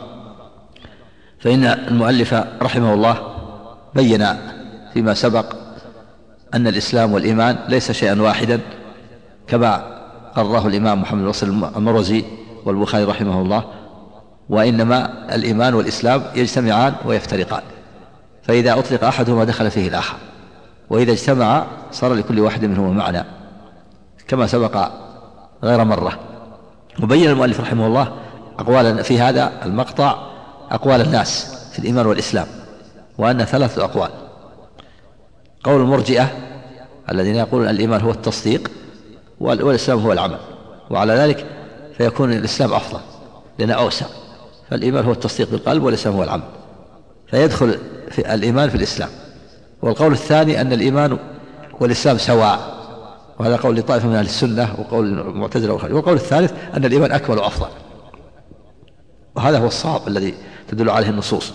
فإن المؤلف رحمه الله بين فيما سبق أن الإسلام والإيمان ليس شيئا واحدا كما قرره الإمام محمد بن نصر المروزي والبخاري رحمه الله، وإنما الإيمان والإسلام يجتمعان ويفترقان، فإذا أطلق أحدهما دخل فيه الآخر، وإذا اجتمع صار لكل واحد منهما معنى كما سبق غير مرة. وبين المؤلف رحمه الله أقوالا في هذا المقطع، أقوال الناس في الإيمان والإسلام، وأن 3 أقوال: قول المرجئة الذين يقولون الإيمان هو التصديق والإسلام هو العمل، وعلى ذلك فيكون الإسلام أفضل لأنه أوسع، فالإيمان هو التصديق بالقلب والإسلام هو العمل، فيدخل في الإيمان في الإسلام. والقول الثاني أن الإيمان والإسلام سواء، وهذا قول لطائفة من أهل السنة وقول المعتزلة والخارج. والقول الثالث أن الإيمان أكمل وأفضل، وهذا هو الصواب الذي تدل عليه النصوص.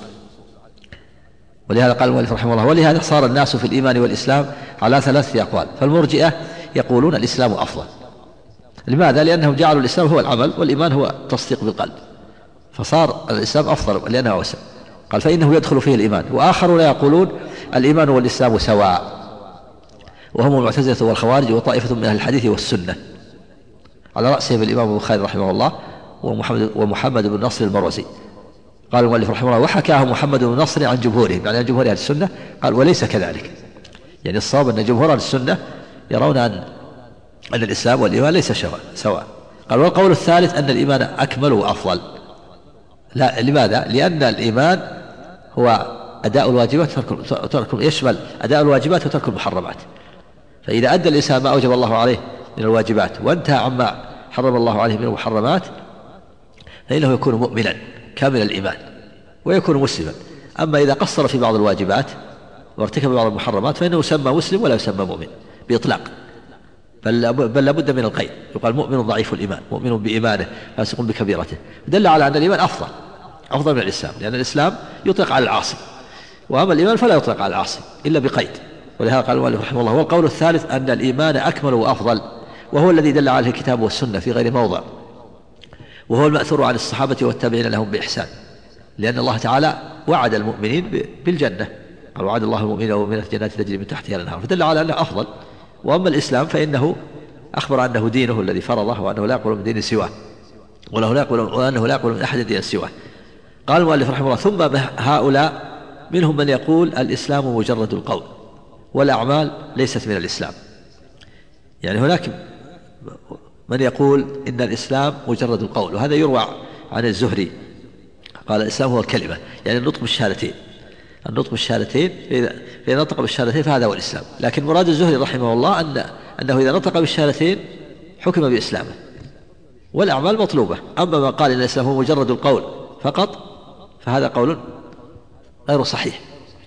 ولهذا قال المؤلف رحمه الله: ولهذا صار الناس في الإيمان والإسلام على 3 أقوال. فالمرجئة يقولون الإسلام أفضل. لماذا؟ لأنهم جعلوا الإسلام هو العمل والإيمان هو التصديق بالقلب، فصار الإسلام أفضل لأنه أوسع. قال: فإنه يدخل فيه الإيمان. وآخرون يقولون الإيمان والإسلام سواء، وهم المعتزلة والخوارج وطائفة من أهل الحديث والسنة، على رأسهم الإمام البخاري رحمه الله ومحمد بن نصر المروزي. قال المؤلف رحمه الله: وحكاه محمد بن نصر عن جمهورهم، يعني عن جمهور أهل السنة. قال: وليس كذلك، يعني الصواب أن جمهور أهل السنة يرون أن الإسلام والإيمان ليس سواء. قال: والقول الثالث أن الإيمان أكمل وأفضل. لا، لماذا؟ لأن الإيمان هو أداء الواجبات يشمل أداء الواجبات وترك المحرمات، فإذا أدى الإنسان ما أوجب الله عليه من الواجبات وانتهى عما حرم الله عليه من المحرمات فإنه يكون مؤمنا كامل الإيمان ويكون مسلما. أما إذا قصر في بعض الواجبات وارتكب بعض المحرمات فإنه يسمى مسلم ولا يسمى مؤمن بإطلاق، بل لابد من القيد. يقال مؤمن ضعيف الإيمان، مؤمن بإيمانه فاسق بكبيرته. دل على أن الإيمان أفضل من الإسلام، لأن الإسلام يطلق على العاصي، وأما الإيمان فلا يطلق على العاصي إلا بقيد. ولهذا قال المؤلف رحمه الله: والقول الثالث أن الإيمان أكمل وأفضل، وهو الذي دل عليه الكتاب والسنة في غير موضع، وهو المأثور عن الصحابة والتابعين لهم بإحسان، لأن الله تعالى وعد المؤمنين بالجنة، قال: وعد الله المؤمنين والمؤمنات جنات تجري من تحتها الأنهار، فدل على أنه أفضل. وأما الإسلام فإنه أخبر أنه دينه الذي فرضه، وأنه لا يقبل من دين سواه، وأنه لا يقبل من أحد دين سواه. قال المؤلف رحمه الله: ثم هؤلاء منهم من يقول الإسلام مجرد القول والأعمال ليست من الإسلام. يعني هناك من يقول إن الإسلام مجرد القول، وهذا يروى عن الزهري قال: الإسلام هو الكلمة، يعني النطق بالشهادتين، فإذا نطق بالشهادتين فهذا هو الإسلام. لكن مراد الزهري رحمه الله أنه إذا نطق بالشهادتين حكم بإسلامه، والأعمال مطلوبة. أما من قال إن الإسلام هو مجرد القول فقط فهذا قول غير صحيح.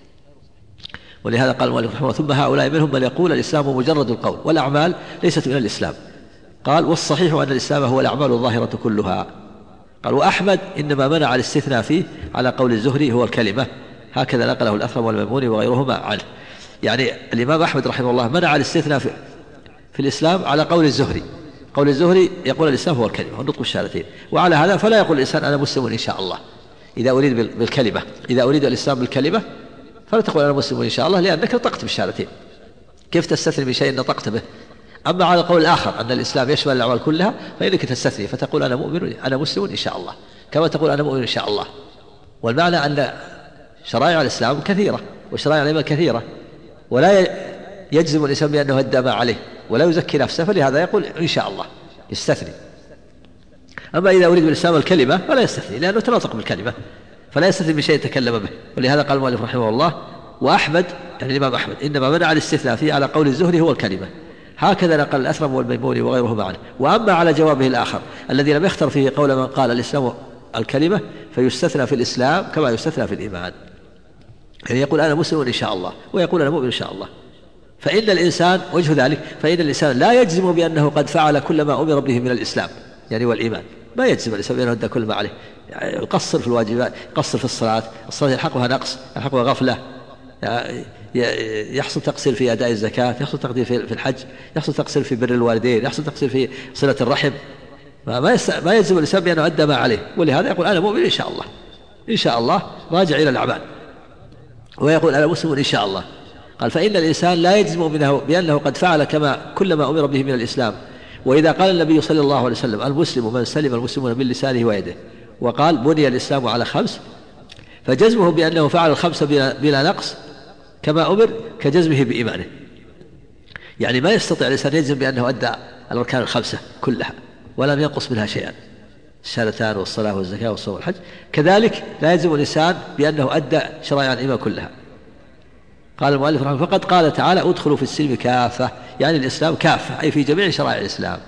ولهذا قال المؤلف رحمه الله: ثم هؤلاء منهم من يقول الإسلام مجرد القول والأعمال ليست من الإسلام. قال: والصحيح أن الإسلام هو الأعمال الظاهرة كلها، قال وأحمد إنما منع الاستثناء فيه على قول الزهري هو الكلمة، هكذا نقله الأثرم والميموني وغيرهما عنه. يعني الإمام أحمد رحمه الله منع الاستثناء في الإسلام على قول الزهري. قول الزهري يقول الإسلام هو الكلمة والنطق بالشهادتين، وعلى هذا فلا يقول الإنسان أنا مسلم إن شاء الله إذا أريد بالكلمة، إذا أريد الإسلام بالكلمة فلا تقول أنا مسلم إن شاء الله لأنك نطقت بالشهادتين، كيف تستثني بشيء نطقت به؟ أما على القول الآخر أن الإسلام يشمل الأعمال كلها فإنك تستثني فتقول أنا مؤمن أنا مسلم إن شاء الله، كما تقول أنا مؤمن إن شاء الله. والمعنى أن شرائع الإسلام كثيرة وشرائع الإيمان كثيرة، ولا يجزم الإنسان بأنه أدى ما عليه ولا يزكي نفسه، فلهذا يقول إن شاء الله يستثني. أما إذا أريد بالإسلام الكلمة فلا يستثني لأنه تناطق بالكلمة، فلا يستثني بشيء تكلم به. ولهذا قال المؤلف رحمه الله وأحمد يعني الإمام أحمد إنما منع الاستثناء فيه على قول الزهري هو الكلمة، هكذا نقل الأثرم والميموني وغيرهما عنه. وأما على جوابه الآخر الذي لم يختر فيه قول من قال الإسلام الكلمة فيستثنى في الإسلام كما يستثنى في الإيمان، يعني يقول أنا مسلم إن شاء الله ويقول أنا مؤمن إن شاء الله. فإن الإنسان وجه ذلك فإن الإنسان لا يجزم بأنه قد فعل كل ما أمر به من الإسلام يعني والإيمان، ما يجزم الإنسان بأنه أدى كل ما عليه، يعني يقصر في الواجبات، يقصر في الصلاة يلحقها نقص، يلحقها غفلة، يحصل تقصير في أداء الزكاة، يحصل تقصير في الحج، يحصل تقصير في بر الوالدين، يحصل تقصير في صلة الرحم، ما يجزم الإنسان بأنه أدى ما عليه. ولهذا يقول أنا مؤمن إن شاء الله، إن شاء الله راجع إلى الأعمال، ويقول أنا مسلم إن شاء الله. قال فإن الإنسان لا يجزم بأنه قد فعل كل ما أمر به من الإسلام. وإذا قال النبي صلى الله عليه وسلم المسلم من سلم المسلمون من لسانه ويده، وقال بني الإسلام على 5، فجزمه بأنه فعل 5 بلا نقص كما أمر كجزمه بإيمانه، يعني ما يستطيع الإنسان يجزم بأنه أدى الأركان 5 كلها ولم ينقص منها شيئا، الشهادتان والصلاة والزكاة والصوم والحج. كذلك لا يجزم الإنسان بأنه أدى شرائع الإيمان كلها. قال المؤلف رحمه فقد قال تعالى ادخلوا في السلم كافة، يعني الإسلام كافة أي في جميع شرائع الإسلام،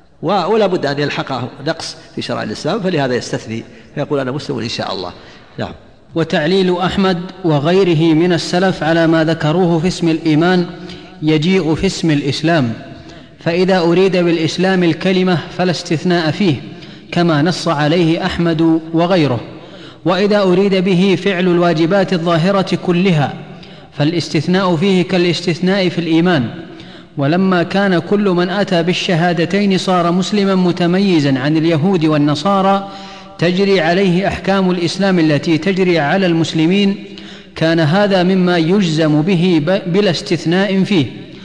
ولا بد أن يلحقه نقص في شرائع الإسلام، فلهذا يستثني فيقول أنا مسلم إن شاء الله. نعم. وتعليل أحمد وغيره من السلف على ما ذكروه في اسم الإيمان يجيء في اسم الإسلام، فإذا أريد بالإسلام الكلمة فلا استثناء فيه كما نص عليه أحمد وغيره، وإذا أريد به فعل الواجبات الظاهرة كلها فالاستثناء فيه كالاستثناء في الإيمان. ولما كان كل من أتى بالشهادتين صار مسلما متميزا عن اليهود والنصارى تجري عليه أحكام الإسلام التي تجري على المسلمين، كان هذا مما يجزم به بلا استثناء فيه.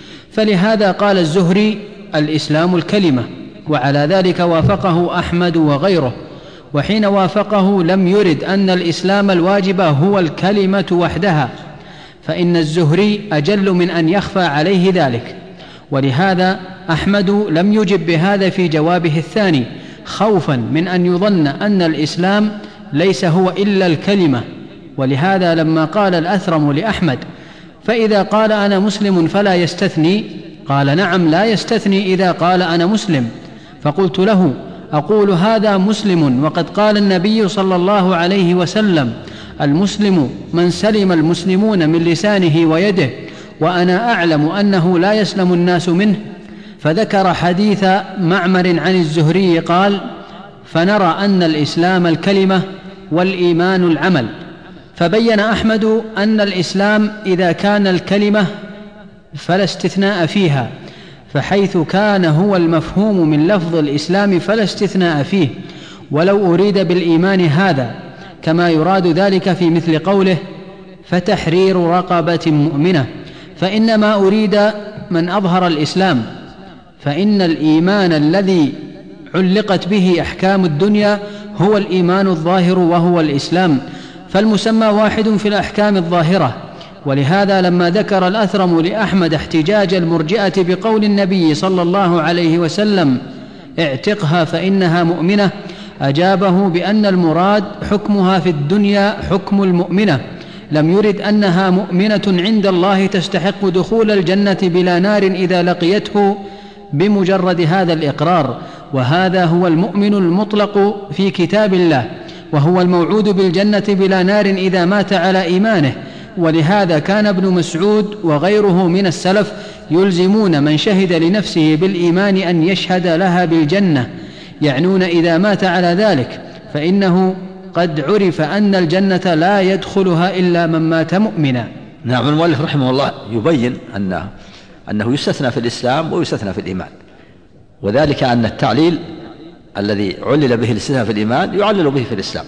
فلهذا قال الزهري الإسلام الكلمة، وعلى ذلك وافقه أحمد وغيره. وحين وافقه لم يرد أن الإسلام الواجب هو الكلمة وحدها، فإن الزهري أجل من أن يخفى عليه ذلك. ولهذا أحمد لم يجب بهذا في جوابه الثاني، خوفا من أن يظن أن الإسلام ليس هو إلا الكلمة. ولهذا لما قال الأثرم لأحمد فإذا قال أنا مسلم فلا يستثني، قال نعم لا يستثني إذا قال أنا مسلم. فقلت له أقول هذا مسلم وقد قال النبي صلى الله عليه وسلم المسلم من سلم المسلمون من لسانه ويده، وأنا أعلم أنه لا يسلم الناس منه. فذكر حديث معمر عن الزهري قال فنرى أن الإسلام الكلمة والإيمان العمل. فبين أحمد أن الإسلام إذا كان الكلمة فلا استثناء فيها، فحيث كان هو المفهوم من لفظ الإسلام فلا استثناء فيه، ولو أريد بالإيمان هذا كما يراد ذلك في مثل قوله فتحرير رقبة مؤمنة، فإنما أريد من أظهر الإسلام، فإن الإيمان الذي علقت به أحكام الدنيا هو الإيمان الظاهر وهو الإسلام، فالمسمى واحد في الأحكام الظاهرة. ولهذا لما ذكر الأثرم لأحمد احتجاج المرجئة بقول النبي صلى الله عليه وسلم اعتقها فإنها مؤمنة، أجابه بأن المراد حكمها في الدنيا حكم المؤمنة، لم يرد أنها مؤمنة عند الله تستحق دخول الجنة بلا نار إذا لقيته بمجرد هذا الإقرار. وهذا هو المؤمن المطلق في كتاب الله، وهو الموعود بالجنة بلا نار إذا مات على إيمانه. ولهذا كان ابن مسعود وغيره من السلف يلزمون من شهد لنفسه بالإيمان أن يشهد لها بالجنة، يعنون إذا مات على ذلك، فإنه قد عرف أن الجنة لا يدخلها إلا من مات مؤمنا. نعم. المؤلف رحمه الله يبين أنه يستثنى في الإسلام ويستثنى في الإيمان، وذلك أن التعليل الذي علل به الاستثناء في الإيمان يعلل به في الإسلام.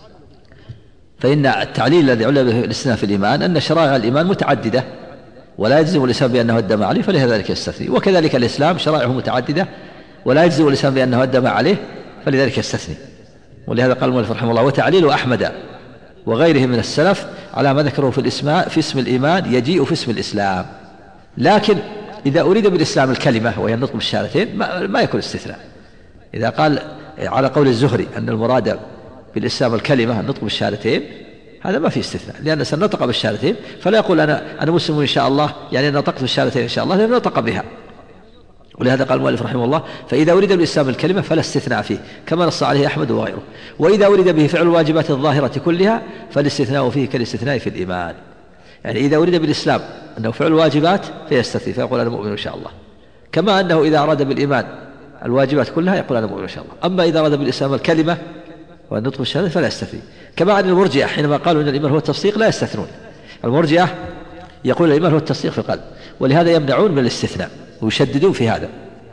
فإن التعليل الذي علل به الاستثناء في الإيمان أن شرائع الإيمان متعددة ولا يجزم الإنسان بأنه أدى ما عليه فلذلك يستثني، وكذلك الإسلام شرائعه متعددة ولا يجزم الإنسان بأنه أدى ما عليه فلذلك يستثني. ولهذا قال المؤلف رحمه الله: وتعليل أحمد وغيره من السلف على ما ذكره في اسم الإيمان يجيء في اسم الإسلام. لكن إذا أريد بالإسلام الكلمة وهي النطق بالشهادتين ما يكون استثناء. إذا قال على قول الزهري أن المراد بالإسلام الكلمة النطق بالشهادتين، هذا ما في استثناء، لأن سنطق بالشهادتين فلا يقول أنا مسلم إن شاء الله، يعني أنا نطقت بالشهادتين إن شاء الله، لأنه نطق بها. ولهذا قال المؤلف رحمه الله: فإذا أريد بالإسلام الكلمة فلا استثناء فيه، كما نص عليه أحمد وغيره. وإذا أريد به فعل الواجبات الظاهرة كلها فالاستثناء فيه كالاستثناء في الإيمان. يعني إذا أريد بالإسلام أنه فعل الواجبات فيستثني فيقول أنا مؤمن إن شاء الله، كما أنه إذا أراد بالإيمان الواجبات كلها يقول أنا مؤمن إن شاء الله. أما إذا أراد بالإسلام الكلمة والنطق بالشهادة فلا يستثني، كما أن المرجئة حينما قالوا أن الإيمان هو التصديق لا يستثنون. المرجئة يقول الإيمان هو التصديق في القلب، ولهذا يمنعون من الاستثناء ويشددون في هذا،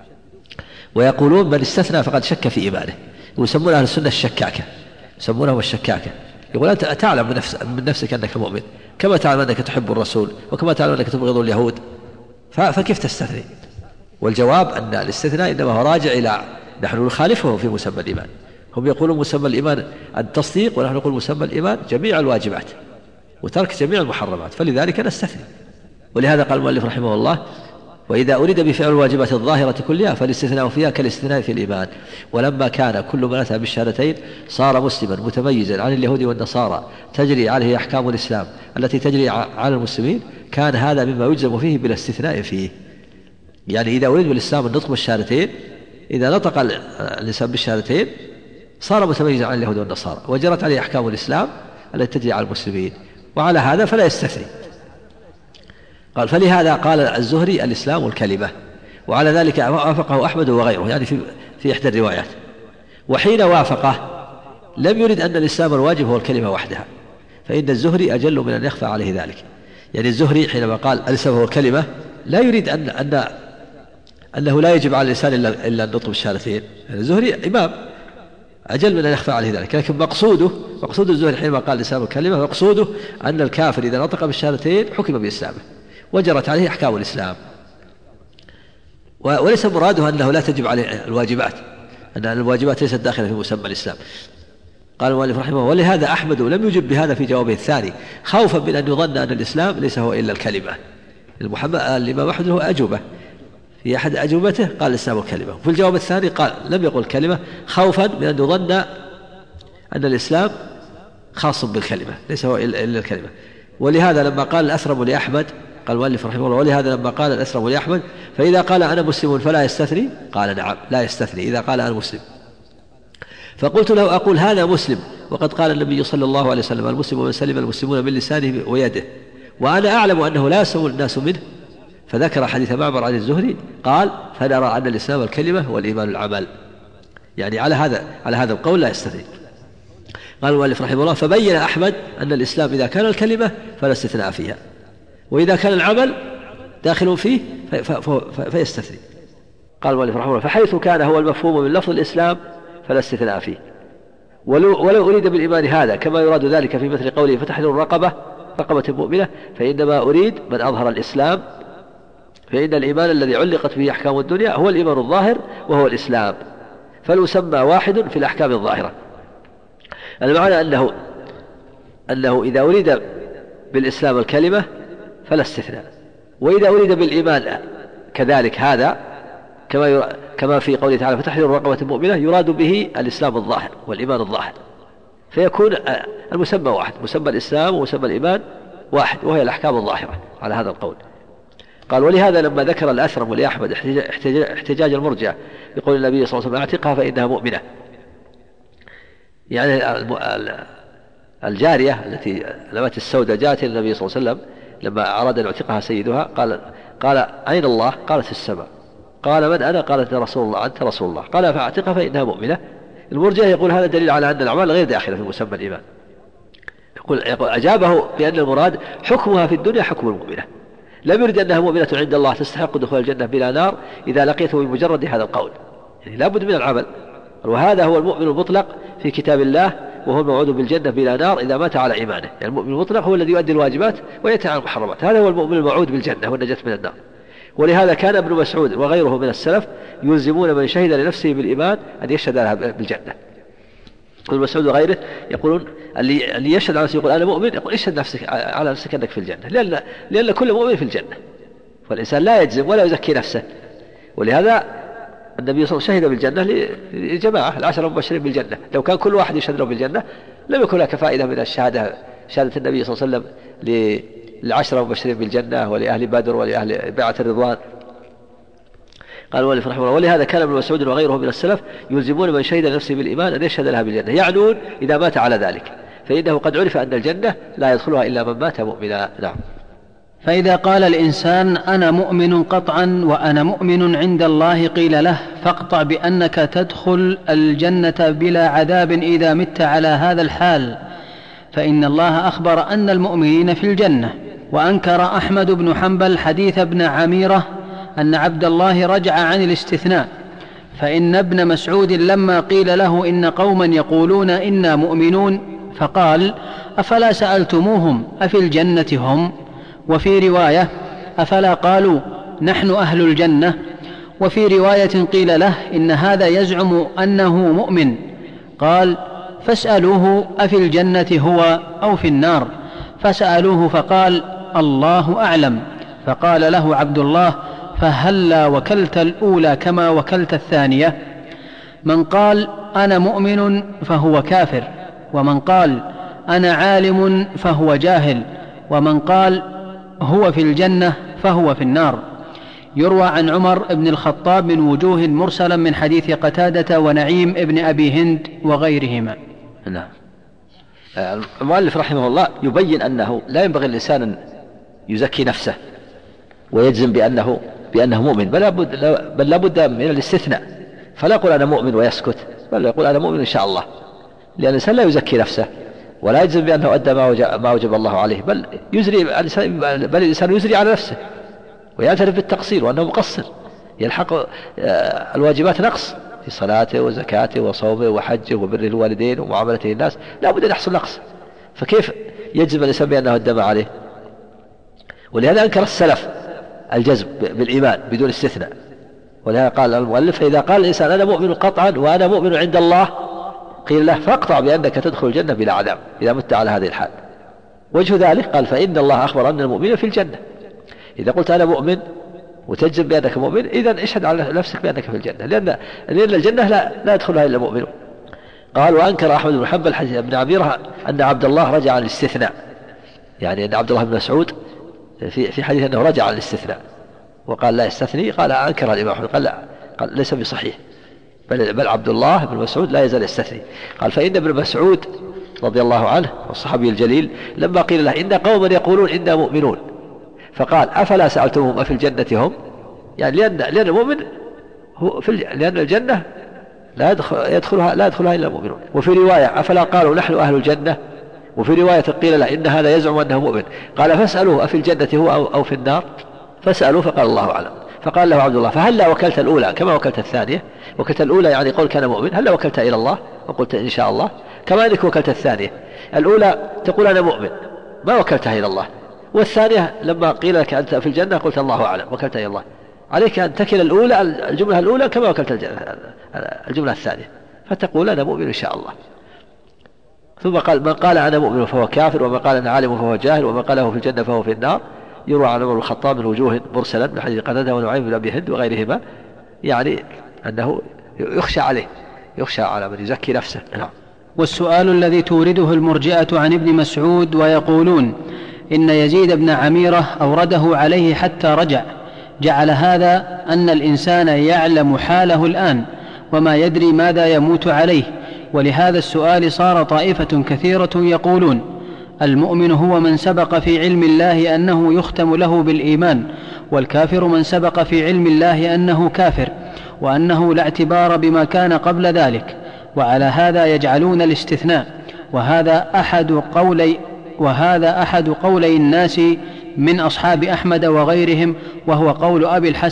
ويقولون من استثنى فقد شك في إيمانه، ويسمون أهل السنة الشكاكة، يسمونهم الشكاكة. يقول أنت تعلم من نفسك أنك مؤمن، كما تعلم أنك تحب الرسول وكما تعلم أنك تبغض اليهود، فكيف تستثني؟ والجواب أن الاستثناء إنما هو راجع إلى نحن نخالفهم في مسمى الإيمان. هم يقولون مسمى الإيمان التصديق، ونحن نقول مسمى الإيمان جميع الواجبات وترك جميع المحرمات، فلذلك نستثني. ولهذا قال المؤلف رحمه الله: وإذا أريد بفعل الواجبات الظاهرة كلها فالاستثناء فيها كالاستثناء في الإيمان. ولما كان كل من أتى بالشهادتين صار مسلما متميزا عن اليهود والنصارى تجري عليه أحكام الإسلام التي تجري على المسلمين، كان هذا مما يجزم فيه بلا استثناء فيه. يعني إذا أريد بالإسلام النطق بالشهادتين، إذا نطق الإنسان بالشهادتين صار متميزا عن اليهود والنصارى وجرت عليه أحكام الإسلام التي تجري على المسلمين، وعلى هذا فلا يستثني. قال: فلهذا قال الزهري الإسلام الكلمة، وعلى ذلك وافقه أحمد وغيره، يعني في إحدى الروايات. وحين وافقه لم يرد أن الإسلام الواجب هو الكلمة وحدها، فإن الزهري أجل من أن يخفى عليه ذلك. يعني الزهري حينما قال الإسلام هو الكلمة لا يريد أنه لا يجب على الإنسان إلا النطق بالشهادتين. يعني الزهري إمام أجل من أن يخفى عليه ذلك، لكن مقصود الزهري حينما قال الإسلام الكلمة مقصوده أن الكافر إذا نطق بالشهادتين حكم بإسلامه وجرت عليه أحكام الإسلام، وليس مراده أنه لا تجب عليه الواجبات، أن الواجبات ليست داخلة في مسمى الإسلام. قال المؤلف رحمه الله: ولهذا أحمد لم يجب بهذا في جوابه الثاني، خوفا من أن يظن أن الإسلام ليس هو إلا الكلمة. الإمام أحمد له أجوبة، في أحد أجوبته قال الإسلام الكلمة، وفي الجواب الثاني قال لم يقل كلمة، خوفا من أن يظن أن الإسلام خاص بالكلمة ليس هو إلا الكلمة. ولهذا لما قال الأثرم لأحمد، قال المؤلف رحمه الله: ولهذا لما قال الأثرم لأحمد فإذا قال أنا مسلم فلا يستثني، قال نعم لا يستثني إذا قال أنا مسلم. فقلت له: أقول هذا مسلم وقد قال النبي صلى الله عليه وسلم: المسلم من سلم المسلمون من لسانه ويده، وأنا أعلم أنه لا يسوء الناس منه. فذكر حديث معمر عن الزهري قال: فنرى أن الإسلام الكلمة والإيمان العمل. يعني على هذا القول لا يستثني. قال المؤلف رحمه الله: فبين أحمد أن الإسلام إذا كان الكلمة فلا استثناء فيها، وإذا كان العمل داخل فيه فيستثني. قال المؤلف رحمه الله: فحيث كان هو المفهوم من لفظ الإسلام فلا استثناء فيه. ولو أريد بالإيمان هذا كما يراد ذلك في مثل قوله: فتحرير رقبة مؤمنة، فإنما أريد من أظهر الإسلام، فإن الإيمان الذي علقت به أحكام الدنيا هو الإيمان الظاهر وهو الإسلام، فالمسمى واحد في الأحكام الظاهرة. المعنى أنه إذا أريد بالإسلام الكلمة فلا استثناء، وإذا أريد بالإيمان كذلك هذا كما في قوله تعالى: فتحرير رقبة مؤمنة، يراد به الإسلام الظاهر والإيمان الظاهر، فيكون المسمى واحد، مسمى الإسلام ومسمى الإيمان واحد، وهي الأحكام الظاهرة على هذا القول. قال: ولهذا لما ذكر الأثرم لأحمد احتجاج المرجئة بقول النبي صلى الله عليه وسلم: اعتقها فإنها مؤمنة، يعني الجارية التي لمت السوداء جاءت إلى النبي صلى الله عليه وسلم لما أراد أن يعتقها سيدها، قال: أين الله؟ قالت في السماء. قال: من أنا؟ قالت: رسول الله، أنت رسول الله. قال: فاعتقها فإنها مؤمنة، المرجئة يقول هذا دليل على أن الأعمال غير داخلة في مسمى الإيمان. يقول أجابه بأن المراد حكمها في الدنيا حكم المؤمنة، لم يرد أنها مؤمنة عند الله تستحق دخول الجنة بلا نار إذا لقيته بمجرد هذا القول، يعني لا بد من العمل. وهذا هو المؤمن المطلق في كتاب الله، وهو الموعود بالجنة بلا نار إذا مات على إيمانه. يعني المؤمن المطلق هو الذي يؤدي الواجبات وينتهي عن المحرمات، هذا هو المؤمن الموعود بالجنة والنجاة من النار. ولهذا كان ابن مسعود وغيره من السلف يلزمون من شهد لنفسه بالإيمان أن يشهد لها بالجنة. ابن مسعود وغيره يقولون اللي يشهد على نفسه يقول أنا مؤمن، يقول اشهد نفسك على نفسك أنك في الجنة، لأن كل مؤمن في الجنة، فالإنسان لا يجزم ولا يزكي نفسه. ولهذا النبي صلى الله عليه وسلم شهد بالجنة لجماعة 10 المبشرين بالجنة. لو كان كل واحد يشهد له بالجنة لم يكن لك فائدة من شهادة النبي صلى الله عليه وسلم ل10 المبشرين بالجنة ولأهل بدر ولأهل بيعة الرضوان. قال المؤلف رحمه الله ولهذا كان ابن مسعود وغيره من السلف يلزمون من شهد لنفسه بالإيمان أن يشهد لها بالجنة، يعنون إذا مات على ذلك، فإنه قد عرف أن الجنة لا يدخلها إلا من مات مؤمنا. نعم. فإذا قال الإنسان أنا مؤمن قطعا وأنا مؤمن عند الله قيل له فاقطع بأنك تدخل الجنة بلا عذاب إذا مت على هذا الحال، فإن الله أخبر أن المؤمنين في الجنة. وأنكر أحمد بن حنبل حديث ابن عميرة أن عبد الله رجع عن الاستثناء، فإن ابن مسعود لما قيل له إن قوما يقولون إنا مؤمنون فقال أفلا سألتموهم أفي الجنة هم؟ وفي رواية أفلا قالوا نحن أهل الجنة؟ وفي رواية قيل له إن هذا يزعم أنه مؤمن، قال فاسألوه أفي الجنة هو أو في النار؟ فسألوه فقال الله أعلم. فقال له عبد الله فهلا وكلت الأولى كما وكلت الثانية؟ من قال أنا مؤمن فهو كافر، ومن قال أنا عالم فهو جاهل، ومن قال هو في الجنة فهو في النار. يروى عن عمر بن الخطاب من وجوه مرسلا من حديث قتادة ونعيم ابن أبي هند وغيرهما. نعم. المؤلف رحمه الله يبين أنه لا ينبغي الإنسان أن يزكي نفسه ويجزم بأنه مؤمن، بل لا بد من الاستثناء، فلا يقول أنا مؤمن ويسكت، بل يقول أنا مؤمن إن شاء الله، لأن الإنسان لا يزكي نفسه ولا يجزم بأنه أدى ما وجب الله عليه، بل الإنسان يزري على نفسه ويعترف بالتقصير وأنه مقصر، يلحق الواجبات نقص في صلاته وزكاته وصومه وحجه وبره الوالدين ومعاملته الناس، لا بد أن يحصل نقص، فكيف يجزم الإنسان بأنه أدى ما عليه؟ ولهذا أنكر السلف الجزم بالإيمان بدون استثناء. ولهذا قال المؤلف فإذا قال الإنسان أنا مؤمن قطعا وأنا مؤمن عند الله قيل له فاقطع بأنك تدخل الجنة بلا عذاب إذا مت على هذه الحال. وجه ذلك قال فإن الله أخبر أن المؤمنين في الجنة. إذا قلت أنا مؤمن وتجزم بأنك مؤمن إذن اشهد على نفسك بأنك في الجنة، لأن الجنة لا يدخلها إلا مؤمن. قال وأنكر أحمد بن حنبل حديث ابن عميرة أن عبد الله رجع عن الاستثناء، يعني أن عبد الله بن مسعود في حديث أنه رجع عن الاستثناء وقال لا يستثني، قال أنكر الإمام أحمد قال ليس بصحيح، بل عبد الله بن مسعود لا يزال يستثني. قال فإن ابن مسعود رضي الله عنه والصحابي الجليل لما قيل له إن قوما يقولون إنا مؤمنون فقال أفلا سألتمهم أفي الجنة هم؟ يعني لأن المؤمن لأن الجنة لا يدخلها إلا المؤمنون. وفي رواية أفلا قالوا نحن أهل الجنة؟ وفي رواية قيل له إن هذا يزعم أنه مؤمن، قال فاسألوه أفي الجنة هو أو في النار؟ فاسألوه فقال الله أعلم. فقال له عبد الله فهلا وكلت الأولى كما وكلت الثانية؟ وكلت الأولى يعني قول كان مؤمن، هلا وكلت إلى الله وقلت إن شاء الله، كما أنك وكلت الثانية. الأولى تقول أنا مؤمن ما وكلتها إلى الله، والثانية لما قيل لك أنت في الجنة قلت الله أعلم وكلت إلى الله. عليك أن تكل الجملة الأولى كما وكلت الجملة الثانية، فتقول أنا مؤمن إن شاء الله. ثم قال من قال أنا مؤمن فهو كافر، ومن قال أنا عالم فهو جاهل، ومن قاله في الجنة فهو في النار. يروى عن عمر بن الخطاب من وجوه مرسلا من حديث قتادة ونعيم بن أبي هند وغيرهما، يعني أنه يخشى على من يزكي نفسه. نعم. والسؤال الذي تورده المرجئة عن ابن مسعود ويقولون إن يزيد بن عميرة أورده عليه حتى رجع، جعل هذا أن الإنسان يعلم حاله الآن وما يدري ماذا يموت عليه. ولهذا السؤال صار طائفة كثيرة يقولون المؤمن هو من سبق في علم الله أنه يختم له بالإيمان، والكافر من سبق في علم الله أنه كافر، وأنه لا اعتبار بما كان قبل ذلك. وعلى هذا يجعلون الاستثناء، وهذا أحد قولي الناس من أصحاب أحمد وغيرهم، وهو قول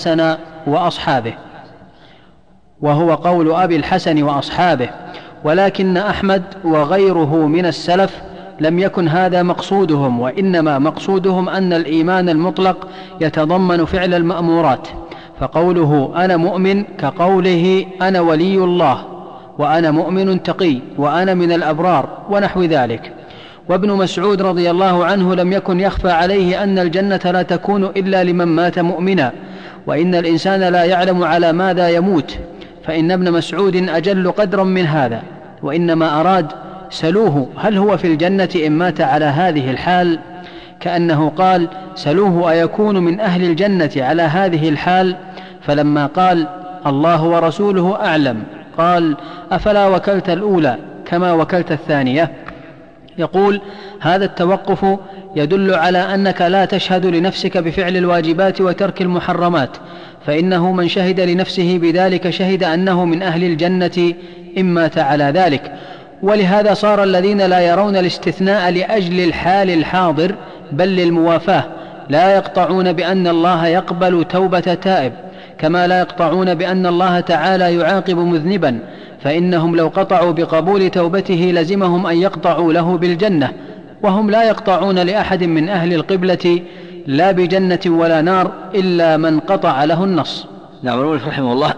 أبي الحسن وأصحابه، ولكن أحمد وغيره من السلف لم يكن هذا مقصودهم، وإنما مقصودهم أن الإيمان المطلق يتضمن فعل المأمورات، فقوله أنا مؤمن كقوله أنا ولي الله، وأنا مؤمن تقي، وأنا من الأبرار، ونحو ذلك. وابن مسعود رضي الله عنه لم يكن يخفى عليه أن الجنة لا تكون إلا لمن مات مؤمنا، وإن الإنسان لا يعلم على ماذا يموت، فإن ابن مسعود أجل قدرا من هذا، وإنما أراد سلوه هل هو في الجنة إن مات على هذه الحال، كأنه قال سلوه أيكون من أهل الجنة على هذه الحال، فلما قال الله ورسوله أعلم قال أفلا وكلت الأولى كما وكلت الثانية. يقول هذا التوقف يدل على أنك لا تشهد لنفسك بفعل الواجبات وترك المحرمات، فإنه من شهد لنفسه بذلك شهد أنه من أهل الجنة إن مات على ذلك. ولهذا صار الذين لا يرون الاستثناء لأجل الحال الحاضر بل للموافاة لا يقطعون بأن الله يقبل توبة تائب، كما لا يقطعون بأن الله تعالى يعاقب مذنبا، فإنهم لو قطعوا بقبول توبته لزمهم أن يقطعوا له بالجنة، وهم لا يقطعون لأحد من أهل القبلة لا بجنة ولا نار إلا من قطع له النص. نعم. المؤلف رحمه الله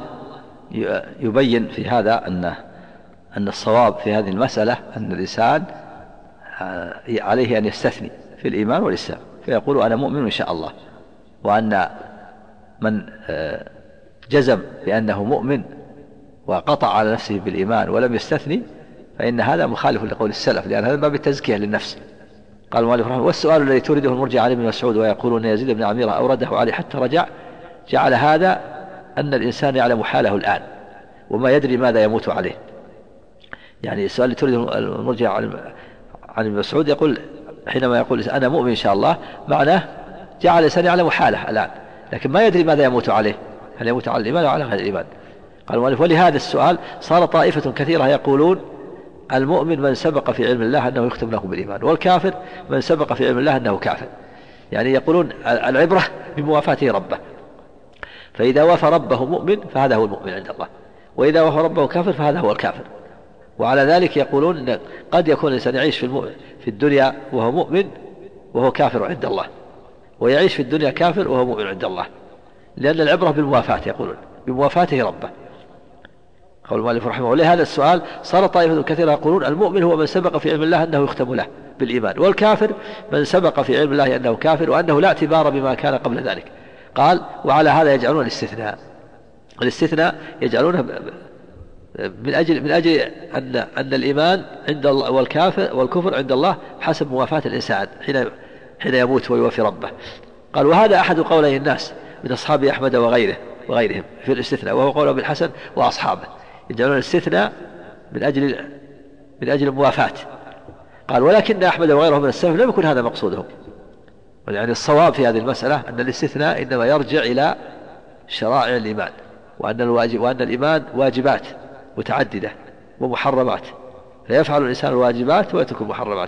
يبين في هذا أن الصواب في هذه المسألة أن الإنسان عليه أن يستثني في الإيمان والإسلام، فيقول أنا مؤمن إن شاء الله، وأن من جزم بأنه مؤمن وقطع على نفسه بالإيمان ولم يستثني فإن هذا مخالف لقول السلف، لأن هذا باب التزكية للنفس. قال المؤلف رحمه الله والسؤال الذي تورده المرجع عن ابن مسعود ويقولون يزيد بن عميرة أورده عليه حتى رجع، جعل هذا أن الإنسان يعلم حاله الآن وما يدري ماذا يموت عليه. يعني السؤال اللي تورده المرجع عن ابن مسعود يقول حينما يقول أنا مؤمن إن شاء الله، معناه جعل الإنسان يعلم حاله الآن لكن ما يدري ماذا يموت عليه، هل يموت على الإيمان أو على غير الإيمان. قال المؤلف ولهذا السؤال صار طائفة كثيرة يقولون المؤمن من سبق في علم الله أنه يختم له بالإيمان، والكافر من سبق في علم الله أنه كافر. يعني يقولون العبرة بموافاته ربه، فإذا وافى ربه مؤمن فهذا هو المؤمن عند الله، وإذا وافى ربه كافر فهذا هو الكافر. وعلى ذلك يقولون أن قد يكون الإنسان يعيش في الدنيا وهو مؤمن وهو كافر عند الله، ويعيش في الدنيا كافر وهو مؤمن عند الله، لأن العبرة بالموافاة، يقولون بموافاته ربه. قول المؤلف رحمه الله ولهذا السؤال صار طائفة كثيرة يقولون المؤمن هو من سبق في علم الله أنه يختم له بالإيمان، والكافر من سبق في علم الله أنه كافر وأنه لا اعتبار بما كان قبل ذلك. قال وعلى هذا يجعلون الاستثناء يجعلونه من أجل أن الإيمان عند الله والكفر عند الله حسب موافاة الإنسان حين يموت ويوفي ربه. قال وهذا أحد قولي الناس من أصحاب أحمد وغيرهم في الاستثناء، وهو قول ابن الحسن وأصحابه، يجعلون الاستثناء من أجل الموافاة. قال ولكن أحمد وغيره من السلف لم يكن هذا مقصودهم. يعني الصواب في هذه المسألة أن الاستثناء إنما يرجع إلى شرائع الإيمان، وأن الإيمان واجبات متعددة ومحرمات، فيفعل الإنسان الواجبات ويترك المحرمات،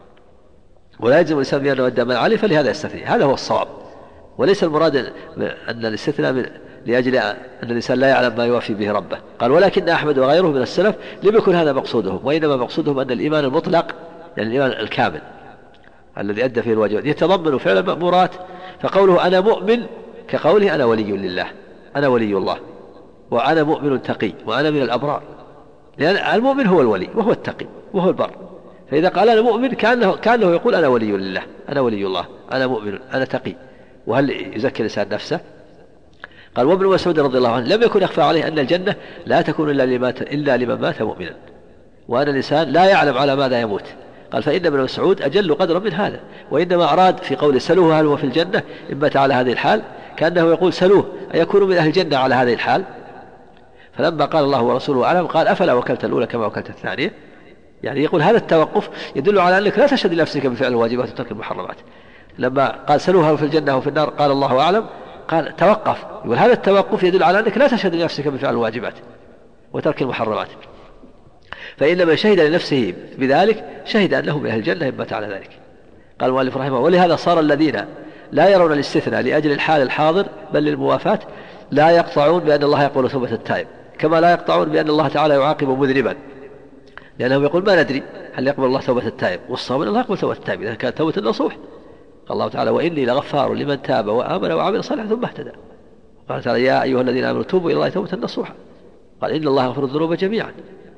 ولا يجزم الإنسان بأنه أدى ما عليه، فلهذا يستثني. هذا هو الصواب، وليس المراد أن الاستثناء لأجل أن الإنسان لا يعلم ما يوافي به ربه. قال ولكن أحمد وغيره من السلف لم يكن هذا مقصودهم، وإنما مقصودهم أن الإيمان المطلق يعني الإيمان الكامل الذي أدى فيه الواجبات يتضمن فعل المأمورات. فقوله أنا مؤمن كقوله أنا ولي لله، أنا ولي الله، وأنا مؤمن تقي، وأنا من الأبرار، لأن المؤمن هو الولي وهو التقي وهو البر. فإذا قال أنا مؤمن كأنه يقول أنا ولي لله، أنا ولي الله، أنا مؤمن، أنا تقي. وهل يزكي الإنسان نفسه؟ قال وابن مسعود رضي الله عنه لم يكن يخفى عليه أن الجنة لا تكون إلا لمن مات مؤمنا، وأن الإنسان لا يعلم على ماذا يموت. قال فإن ابن مسعود أجل قدرا من هذا، وإنما أراد في قول سلوه هل هو في الجنة إن مات على هذه الحال، كأنه يقول سلوه أيكون من أهل الجنة على هذه الحال. فلما قال الله ورسوله أعلم قال أفلا وكلت الأولى كما وكلت الثانية. يعني يقول هذا التوقف يدل على أنك لا تشهد لنفسك بفعل الواجبات وترك المحرمات. لما قال سلوه هل في الجنة أو في النار قال الله أعلم، قال توقف. يقول هذا التوقف يدل على أنك لا تشهد لنفسك بفعل الواجبات وترك المحرمات. فإن من شهد لنفسه بذلك شهد أنه من أهل الجنة إن مات على ذلك. قال المؤلف رحمه الله: ولهذا صار الذين لا يرون الاستثناء لأجل الحال الحاضر بل للموافاة لا يقطعون بأن الله يقبل توبة التائب، كما لا يقطعون بأن الله تعالى يعاقب مذنبا، لأنهم يقول ما ندري هل يقبل الله توبة التائب، والصواب أن الله يقبل توبة التائب إذا كانت توبة النصوح. قال الله تعالى: وإني لغفار لمن تاب وآمن وعمل صالحا ثم اهتدى. قال تعالى: يا أيها الذين آمنوا توبوا إلى الله توبة نصوحا. قال: إن الله يغفر الذنوب جميعا.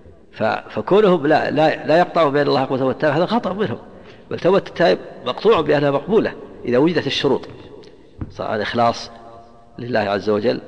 فكونهم لا يقطعون بأن الله يقبل توبة التائب هذا خطأ منهم، بل توبة التائب مقطوع بأنها مقبولة إذا وجدت الشروط، صار الإخلاص لله عز وجل،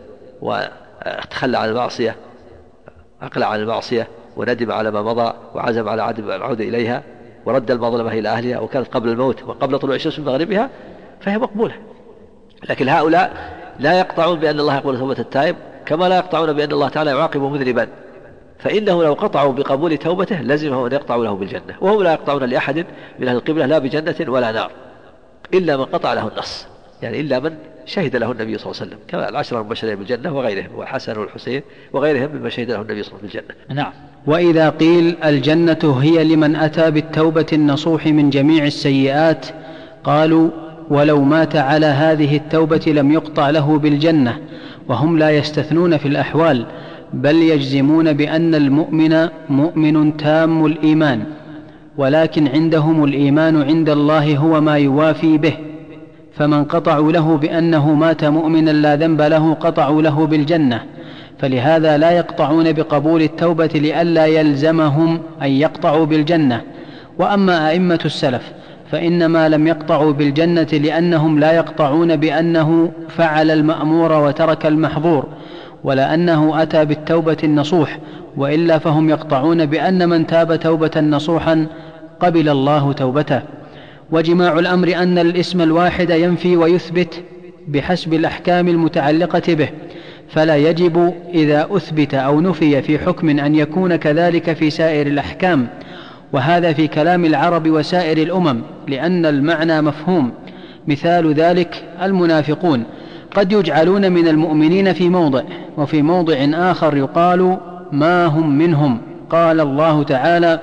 وتخلى عن المعصية، أقلع عن المعصية، وندم على ما مضى، وعزم على عدم العودة إليها، ورد المظلمة إلى أهلها، وكانت قبل الموت وقبل طلوع الشمس من مغربها، فهي مقبولة. لكن هؤلاء لا يقطعون بأن الله يقبل توبة التائب، كما لا يقطعون بأن الله تعالى يعاقب مذنبا، فإنه لو قطعوا بقبول توبته لزمهم أن يقطعوا له بالجنة، وهم لا يقطعون لأحد من أهل القبلة لا بجنة ولا نار إلا من قطع له النص، يعني إلا من شهد له النبي صلى الله عليه وسلم، كما العشرة المبشرين بالجنة وغيرهم، والحسن والحسين وغيرهم مما شهد له النبي صلى الله عليه وسلم بالجنة. نعم. وإذا قيل الجنة هي لمن أتى بالتوبة النصوح من جميع السيئات، قالوا: ولو مات على هذه التوبة لم يقطع له بالجنة. وهم لا يستثنون في الأحوال، بل يجزمون بأن المؤمن مؤمن تام الإيمان، ولكن عندهم الإيمان عند الله هو ما يوافي به، فمن قطعوا له بأنه مات مؤمنا لا ذنب له قطعوا له بالجنة، فلهذا لا يقطعون بقبول التوبة لئلا يلزمهم أن يقطعوا بالجنة. وأما أئمة السلف فإنما لم يقطعوا بالجنة لأنهم لا يقطعون بأنه فعل المأمور وترك المحظور، ولا أنه أتى بالتوبة النصوح، وإلا فهم يقطعون بأن من تاب توبة نصوحا قبل الله توبته. وجماع الأمر أن الاسم الواحد ينفي ويثبت بحسب الأحكام المتعلقة به، فلا يجب إذا أثبت أو نفي في حكم أن يكون كذلك في سائر الأحكام، وهذا في كلام العرب وسائر الأمم لأن المعنى مفهوم. مثال ذلك المنافقون قد يجعلون من المؤمنين في موضع، وفي موضع آخر يقال ما هم منهم. قال الله تعالى: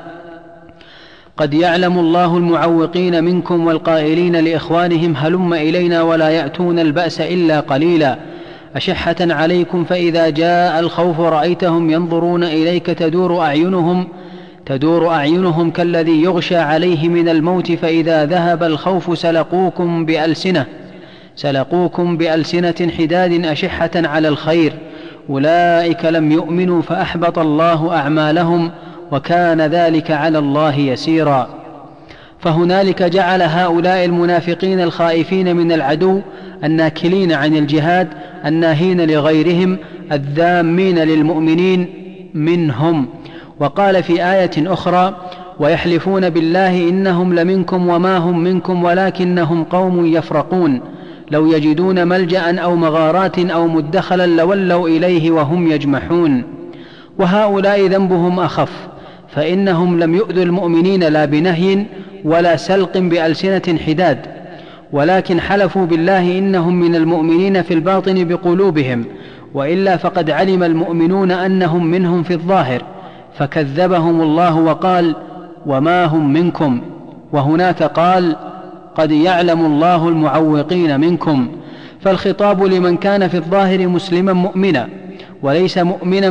قد يعلم الله المعوقين منكم والقائلين لإخوانهم هلم إلينا ولا يأتون البأس إلا قليلا أشحة عليكم فإذا جاء الخوف رأيتهم ينظرون إليك تدور أعينهم كالذي يغشى عليه من الموت فإذا ذهب الخوف سلقوكم بألسنة حداد أشحة على الخير أولئك لم يؤمنوا فأحبط الله أعمالهم وكان ذلك على الله يسيرا. فهنالك جعل هؤلاء المنافقين الخائفين من العدو الناكلين عن الجهاد الناهين لغيرهم الذامين للمؤمنين منهم. وقال في آية أخرى: ويحلفون بالله إنهم لمنكم وما هم منكم ولكنهم قوم يفرقون لو يجدون ملجأ أو مغارات أو مدخلا لولوا إليه وهم يجمحون. وهؤلاء ذنبهم أخف، فإنهم لم يؤذوا المؤمنين لا بنهي ولا سلق بألسنة حداد، ولكن حلفوا بالله إنهم من المؤمنين في الباطن بقلوبهم، وإلا فقد علم المؤمنون أنهم منهم في الظاهر، فكذبهم الله وقال: وما هم منكم. وهناك قال: قد يعلم الله المعوقين منكم. فالخطاب لمن كان في الظاهر مسلما مؤمنا، وليس مؤمنا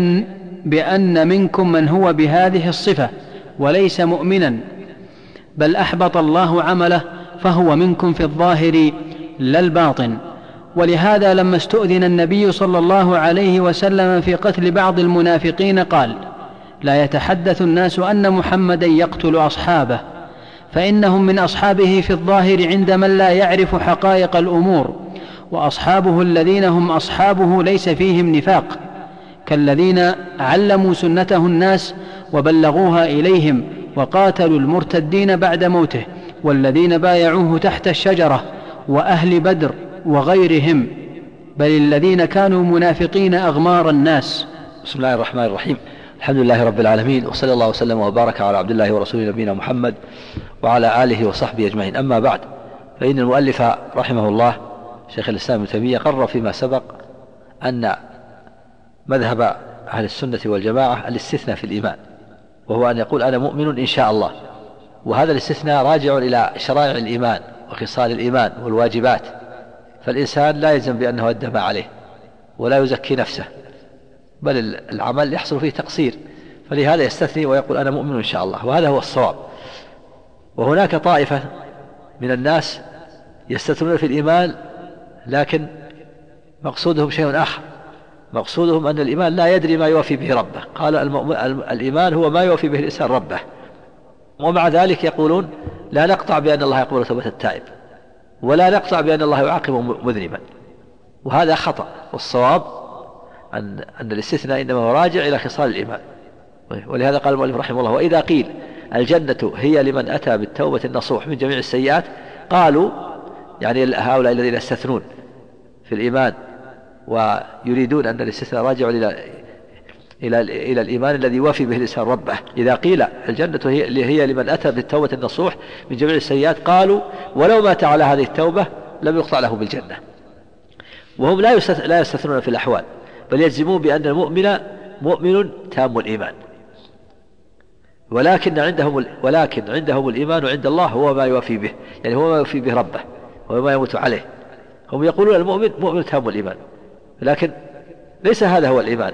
بأن منكم من هو بهذه الصفة وليس مؤمنا، بل أحبط الله عمله فهو منكم في الظاهر لا الباطن. ولهذا لما استؤذن النبي صلى الله عليه وسلم في قتل بعض المنافقين قال: لا يتحدث الناس أن محمدا يقتل أصحابه، فإنهم من أصحابه في الظاهر عند من لا يعرف حقائق الأمور، وأصحابه الذين هم أصحابه ليس فيهم نفاق، كالذين علموا سنته الناس وبلغوها إليهم وقاتلوا المرتدين بعد موته، والذين بايعوه تحت الشجرة، وأهل بدر وغيرهم، بل الذين كانوا منافقين أغمار الناس. بسم الله الرحمن الرحيم. الحمد لله رب العالمين، وصلى الله وسلم وبارك على عبد الله ورسوله نبينا محمد وعلى آله وصحبه أجمعين. أما بعد، فإن المؤلف رحمه الله شيخ الإسلام ابن تيمية قرر فيما سبق أن مذهب أهل السنة والجماعة الاستثناء في الإيمان، وهو أن يقول أنا مؤمن إن شاء الله. وهذا الاستثناء راجع إلى شرائع الإيمان وخصال الإيمان والواجبات، فالإنسان لا يلزم بأنه أدى ما عليه ولا يزكي نفسه، بل العمل يحصل فيه تقصير، فلهذا يستثني ويقول أنا مؤمن إن شاء الله، وهذا هو الصواب. وهناك طائفة من الناس يستثنون في الإيمان لكن مقصودهم شيء آخر، مقصودهم أن الإيمان لا يدري ما يوفي به ربه. قال الإيمان هو ما يوفي به الإنسان ربه، ومع ذلك يقولون لا نقطع بأن الله يقبل توبة التائب، ولا نقطع بأن الله يعاقب مذنبا، وهذا خطأ. والصواب أن الاستثناء إنما هو راجع إلى خصال الإيمان. ولهذا قال المؤلف رحمه الله: وإذا قيل الجنة هي لمن أتى بالتوبة النصوح من جميع السيئات، قالوا يعني هؤلاء الذين يستثنون في الإيمان ويريدون أن الاستثناء راجع إلى الإيمان الذي يوفي به الإنسان ربه. إذا قيل الجنة هي لمن أتى بالتوبة النصوح من جميع السيئات، قالوا ولو مات على هذه التوبة لم يقطع له بالجنة. وهم لا يستثنون في الأحوال، بل يجزمون بأن المؤمن مؤمن تام الإيمان، ولكن عندهم الإيمان عند الله هو ما يوفي به، يعني هو ما يوفي به ربه وهو ما يموت عليه. هم يقولون المؤمن مؤمن تام الإيمان، لكن ليس هذا هو الإيمان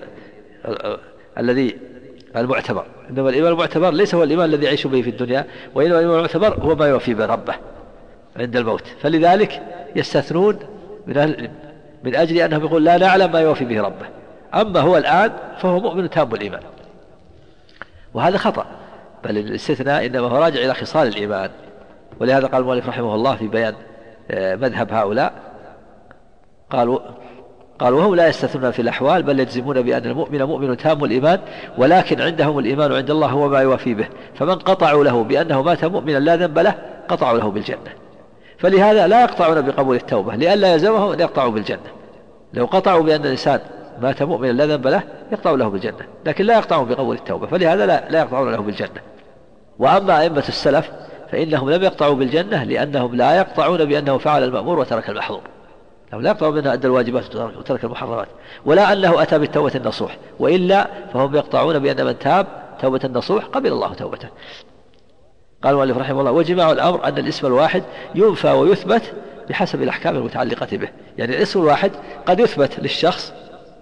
الذي المعتبر. إنما الإيمان المعتبر ليس هو الإيمان الذي يعيش به في الدنيا، وإنما الإيمان المعتبر هو ما يوفي به ربه عند الموت. فلذلك يستثنون من أجل أنهم يقول لا نعلم ما يوفي به ربه، أما هو الآن فهو مؤمن تام الإيمان، وهذا خطأ. بل الاستثناء إنما هو راجع إلى خصال الإيمان. ولهذا قال المؤلف رحمه الله في بيان مذهب هؤلاء، قالوا وهم لا يستثنون في الأحوال، بل يجزمون بأن المؤمن مؤمن تام الإيمان، ولكن عندهم الإيمان عند الله هو ما يوفي به. فمن قطعوا له بأنه مات مؤمنا لا ذنب له قطعوا له بالجنة. فلهذا لا يقطعون بقبول التوبة، لئلا يلزمهم أن يقطعوا بالجنة. لو قطعوا بأن الإنسان مات مؤمنا لا ذنب له يقطعوا له بالجنة، لكن لا يقطعون بقبول التوبة، فلهذا لا يقطعون له بالجنة. وأما أئمة السلف فإنهم لم يقطعوا بالجنة، لأنهم لا يقطعون بأنه فعل المأمور وترك المحظور، لو لا يقطعوا منها أدى الواجبات وترك المحرمات، ولا أنه أتى بالتوبة النصوح، وإلا فهم يقطعون بأن من تاب توبة النصوح قبل الله توبته. قال المؤلف رحمه الله: وجماع الأمر أن الاسم الواحد ينفى ويثبت بحسب الأحكام المتعلقة به. يعني الاسم الواحد قد يثبت للشخص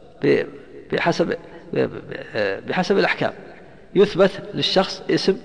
بحسب الأحكام، يثبت للشخص اسم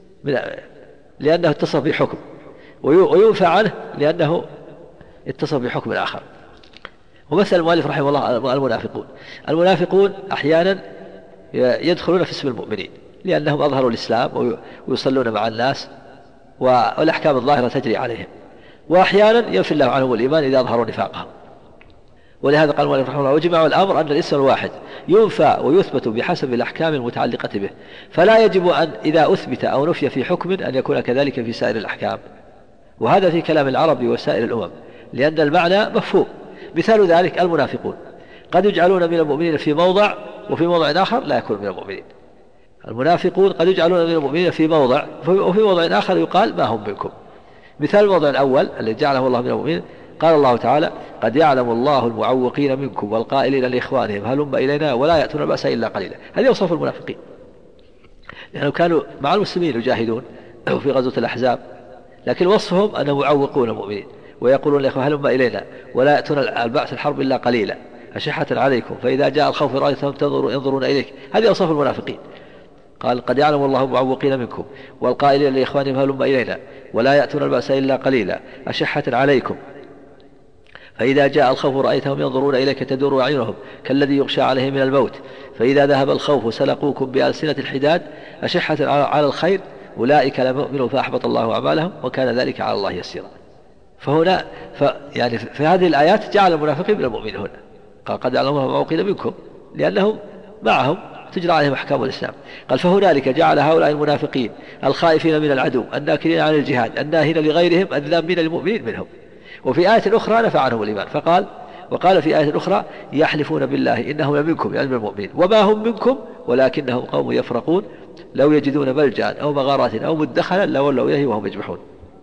لأنه اتصف بحكم، وينفى عنه لأنه اتصف بحكم آخر. ومثل المؤلف رحمه الله المنافقون أحيانا يدخلون في اسم المؤمنين لأنهم أظهروا الإسلام ويصلون مع الناس والأحكام الظاهرة تجري عليهم، وأحيانا ينفي الله عنهم الإيمان إذا أظهروا نفاقهم. ولهذا قال المؤلف رحمه الله: وجمع الأمر أن الاسم الواحد ينفى ويثبت بحسب الأحكام المتعلقة به، فلا يجب أن إذا أثبت أو نفي في حكم أن يكون كذلك في سائر الأحكام. وهذا في كلام العرب وسائر الأمم، لأن المعنى مفهوم. مثال ذلك المنافقون قد يجعلون من المؤمنين في موضع، وفي موضع آخر لا يكون من المؤمنين. المنافقون قد يجعلون من المؤمنين في موضع، وفي موضع آخر يقال ما هم منكم. مثال الموضع الأول الذي جعله الله من المؤمنين، قال الله تعالى: قد يعلم الله المعوقين منكم والقائلين لإخوانهم هلم إلينا ولا يأتون البأس إلا قليلا. هذه أوصاف المنافقين، لأنهم كانوا مع المسلمين يجاهدون في غزوة الأحزاب، لكن وصفهم أنهم يعوقون المؤمنين ويقولون لإخوانهم هلم إلينا ولا يأتون البأس الحرب إلا قليلا أشحة عليكم فإذا جاء الخوف رأيتهم ينظرون إليك. هذه أوصاف المنافقين. قال: قد يعلم الله المعوقين منكم والقائلين لإخوانهم هلم إلينا ولا يأتون البأس إلا قليلا أشحة عليكم فإذا جاء الخوف رأيتهم ينظرون إليك تدور أعينهم كالذي يغشى عليه من الموت فإذا ذهب الخوف سلقوكم بألسنة الحداد أشحة على الخير أولئك لم يؤمنوا فأحبط الله أعمالهم وكان ذلك على الله يسيرا. فهنا يعني في هذه الآيات جعل المنافقين من المؤمنين هنا. قال: قد يعلم الله المعوقين منكم لأنهم معهم تجرى عليهم أحكام الإسلام. قال: فهنالك جعل هؤلاء المنافقين الخائفين من العدو الناكرين عن الجهاد الناهين لغيرهم الذامين للمؤمنين منهم. وفي آية أخرى نفى عنهم الإيمان وقال في آية أخرى: يحلفون بالله إنهم لمنكم يعني من المؤمنين وما هم منكم ولكنهم قوم يفرقون لو يجدون ملجأ أو مغارات أو مدخلا لولوا إليه وهم يجمحون.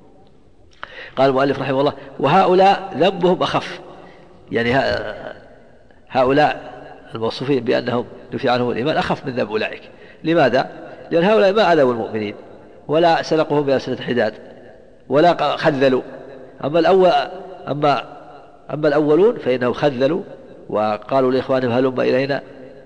قال المؤلف رحمه الله: وهؤلاء ذنبهم أخف، يعني هؤلاء الموصوفين بأنهم نفي عنهم الإيمان أخف من ذنب أولئك. لماذا؟ لأن هؤلاء ما أذوا المؤمنين ولا سلقهم بألسنة حداد ولا خذلوا. أما الأولون فإنهم خذلوا وقالوا لإخوانهم هلم إلينا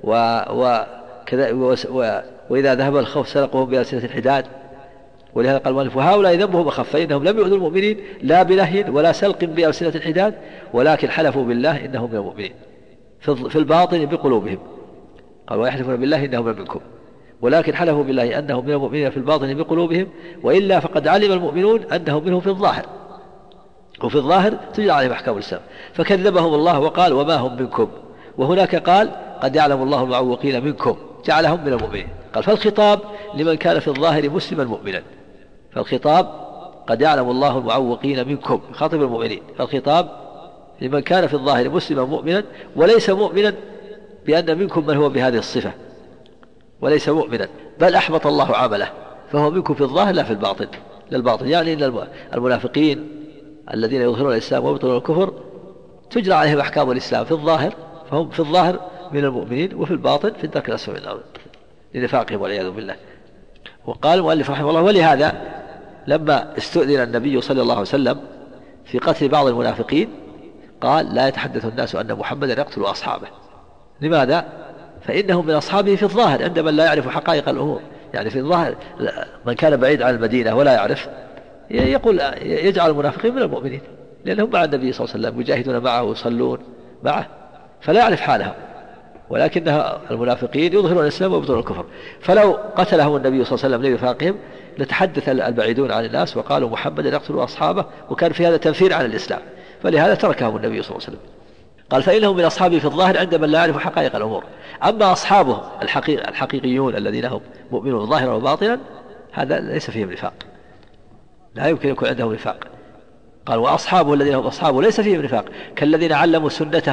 وإذا ذهب الخوف سلقهم بألسنة الحداد. ولهذا قال المؤلف وهؤلاء ذنبهم أخف، فإنهم لم يؤذوا المؤمنين لا بنهي ولا سلق بألسنة الحداد، ولكن حلفوا بالله إنهم من المؤمنين في الباطن بقلوبهم. قال ويحلفون بالله إنهم منكم، ولكن حلفوا بالله أنهم من المؤمنين في الباطن بقلوبهم، وإلا فقد علم المؤمنون أنهم منهم في الظاهر، وفي الظاهر تجرى عليهم أحكام الإسلام، فكذبهم الله وقال وما هم منكم. وهناك قال قد يعلم الله المعوقين منكم، جعلهم من المؤمنين. قال فالخطاب لمن كان في الظاهر مسلما مؤمنا، فالخطاب قد يعلم الله المعوقين منكم، خاطب المؤمنين، فالخطاب لمن كان في الظاهر مسلما مؤمنا وليس مؤمنا بأن منكم من هو بهذه الصفة، وليس مؤمنا بل أحبط الله عمله، فهو منكم في الظاهر لا في الباطن. للباطن يعني أن المنافقين الذين يظهرون الإسلام ويبطلون الكفر تجرى عليهم أحكام الإسلام في الظاهر، فهم في الظاهر من المؤمنين وفي الباطن في الدرك الأسفل من الأرض لنفاقهم والعياذ بالله. وقال المؤلف رحمه الله ولهذا لما استؤذن النبي صلى الله عليه وسلم في قتل بعض المنافقين قال لا يتحدث الناس أن محمدا يقتل أصحابه. لماذا؟ فإنهم من أصحابه في الظاهر عندما لا يعرف حقائق الأمور، يعني في الظاهر من كان بعيد عن المدينة ولا يعرف يجعل المنافقين من المؤمنين، لأنهم مع النبي صلى الله عليه وسلم يجاهدون معه ويصلون معه فلا يعرف حالهم، ولكن المنافقين يظهرون الإسلام ويبطلون الكفر. فلو قتلهم النبي صلى الله عليه وسلم لنفاقهم لتحدث البعيدون عن الناس وقالوا محمد يقتل أصحابه، وكان في هذا تنفير عن الإسلام، فلهذا تركهم النبي صلى الله عليه وسلم. قال فإنهم من أصحابه في الظاهر عندما لا يعرفوا حقائق الأمور. أما أصحابه الحقيقيون الذين هم مؤمنون ظاهرا وباطنا هذا ليس فيهم نفاق، لا يمكن يكون عندهم نفاق. قال وأصحابه الذين هم أصحابه ليس فيهم نفاق كالذين علموا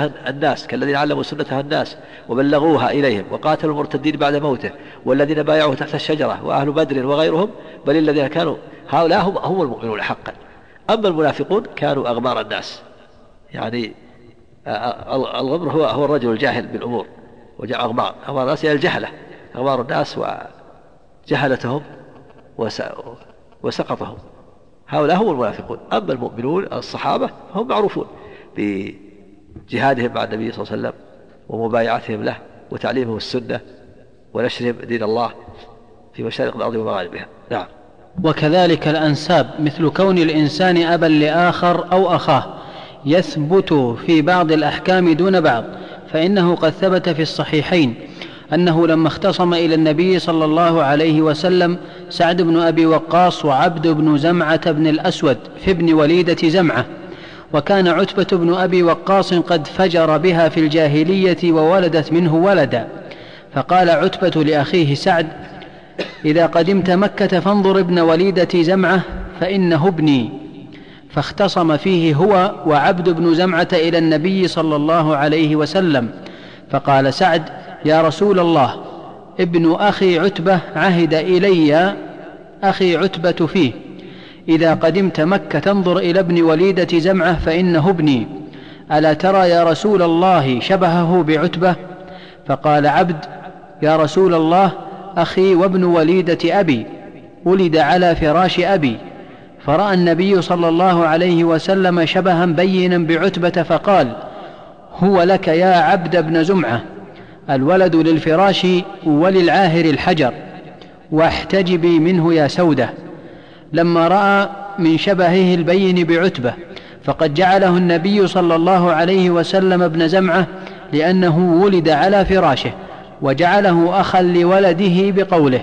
سنتها الناس وبلغوها إليهم وقاتلوا المرتدين بعد موته والذين بايعوه تحت الشجرة وأهل بدر وغيرهم، بل الذين كانوا هؤلاء هم المؤمنون حقا. أما المنافقون كانوا أغمار الناس، يعني الغمر هو الرجل الجاهل بالأمور، وجاء أغمار الناس يعني الجهلة، أغمار الناس وجهلتهم وسقطهم، هؤلاء هم المنافقون. أما المؤمنون الصحابة هم معروفون بجهادهم مع النبي صلى الله عليه وسلم ومبايعتهم له وتعليمهم السنة ونشرهم دين الله في مشارق الأرض ومغاربها. نعم. وكذلك الأنساب مثل كون الإنسان أبا لآخر أو أخاه يثبت في بعض الأحكام دون بعض، فإنه قد ثبت في الصحيحين أنه لما اختصم إلى النبي صلى الله عليه وسلم سعد بن أبي وقاص وعبد بن زمعة بن الأسود في ابن وليدة زمعة، وكان عتبة بن أبي وقاص قد فجر بها في الجاهلية وولدت منه ولدا، فقال عتبة لأخيه سعد إذا قدمت مكة فانظر ابن وليدة زمعة فإنه ابني، فاختصم فيه هو وعبد بن زمعة إلى النبي صلى الله عليه وسلم، فقال سعد يا رسول الله ابن أخي عتبة عهد إلي أخي عتبة فيه، إذا قدمت مكة تنظر إلى ابن وليدة زمعة فإنه ابني، ألا ترى يا رسول الله شبهه بعتبة؟ فقال عبد يا رسول الله أخي وابن وليدة أبي ولد على فراش أبي، فرأى النبي صلى الله عليه وسلم شبها بينا بعتبة فقال هو لك يا عبد بن زمعة، الولد للفراش وللعاهر الحجر، واحتجبي منه يا سودة. لما رأى من شبهه البين بعتبة فقد جعله النبي صلى الله عليه وسلم ابن زمعة لأنه ولد على فراشه، وجعله أخا لولده بقوله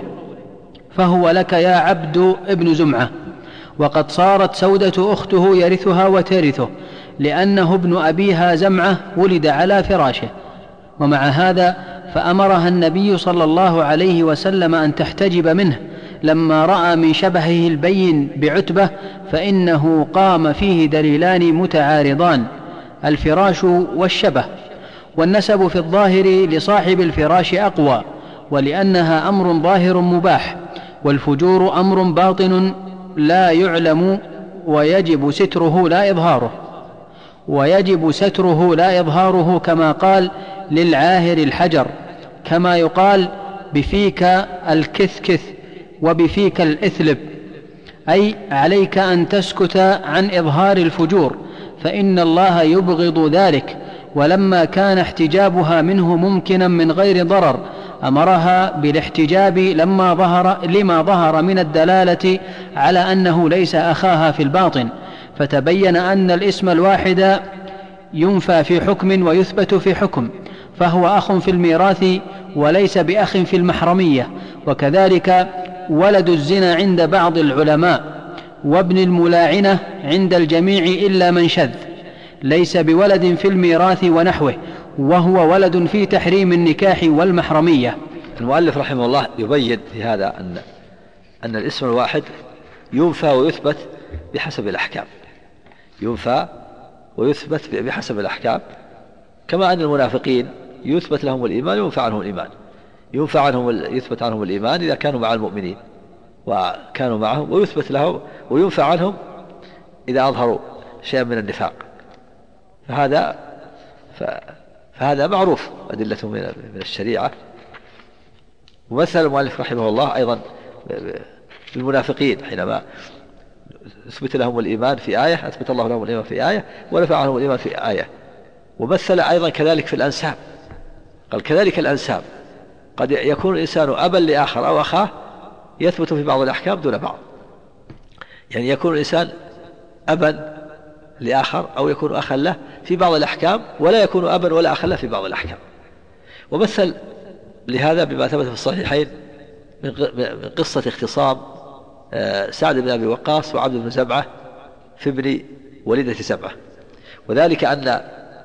فهو لك يا عبد ابن زمعة، وقد صارت سودة أخته يرثها وترثه لأنه ابن أبيها زمعة ولد على فراشه. ومع هذا فأمرها النبي صلى الله عليه وسلم أن تحتجب منه لما رأى من شبهه البين بعتبة، فإنه قام فيه دليلان متعارضان، الفراش والشبه، والنسب في الظاهر لصاحب الفراش أقوى، ولأنها أمر ظاهر مباح، والفجور أمر باطن لا يعلم ويجب ستره لا إظهاره كما قال للعاهر الحجر، كما يقال بفيك الكثكث وبفيك الإثلب، أي عليك أن تسكت عن إظهار الفجور، فإن الله يبغض ذلك. ولما كان احتجابها منه ممكنا من غير ضرر أمرها بالاحتجاب لما ظهر من الدلالة على أنه ليس أخاها في الباطن، فتبين أن الاسم الواحد ينفى في حكم ويثبت في حكم، فهو أخ في الميراث وليس بأخ في المحرمية. وكذلك ولد الزنا عند بعض العلماء وابن الملاعنة عند الجميع إلا من شذ ليس بولد في الميراث ونحوه، وهو ولد في تحريم النكاح والمحرمية. المؤلف رحمه الله يبين في هذا أن الاسم الواحد ينفى ويثبت بحسب الأحكام، ينفى ويثبت بحسب الأحكام، كما أن المنافقين يثبت لهم الإيمان وينفى عنهم الإيمان، يثبت عنهم الإيمان إذا كانوا مع المؤمنين وكانوا معهم، ويثبت لهم وينفى عنهم إذا أظهروا شيئا من النفاق. فهذا معروف أدلته من الشريعة. ومثل المؤلف رحمه الله أيضا المنافقين حينما أثبت لهم الإيمان في آية، أثبت الله لهم الإيمان في آية ونفى عنهم الإيمان في آية. ومثل أيضا كذلك في الأنساب، قال كذلك الأنساب قد يكون الإنسان أبا لآخر أو أخاه يثبت في بعض الأحكام دون بعض، يعني يكون الإنسان أبا لآخر أو يكون أخا له في بعض الأحكام، ولا يكون أبا ولا أخا له في بعض الأحكام. ومثل لهذا بما ثبت في الصحيحين من قصة اختصام سعد بن أبي وقاص وعبد بن زبعة في ابن وليدة زبعة، وذلك أن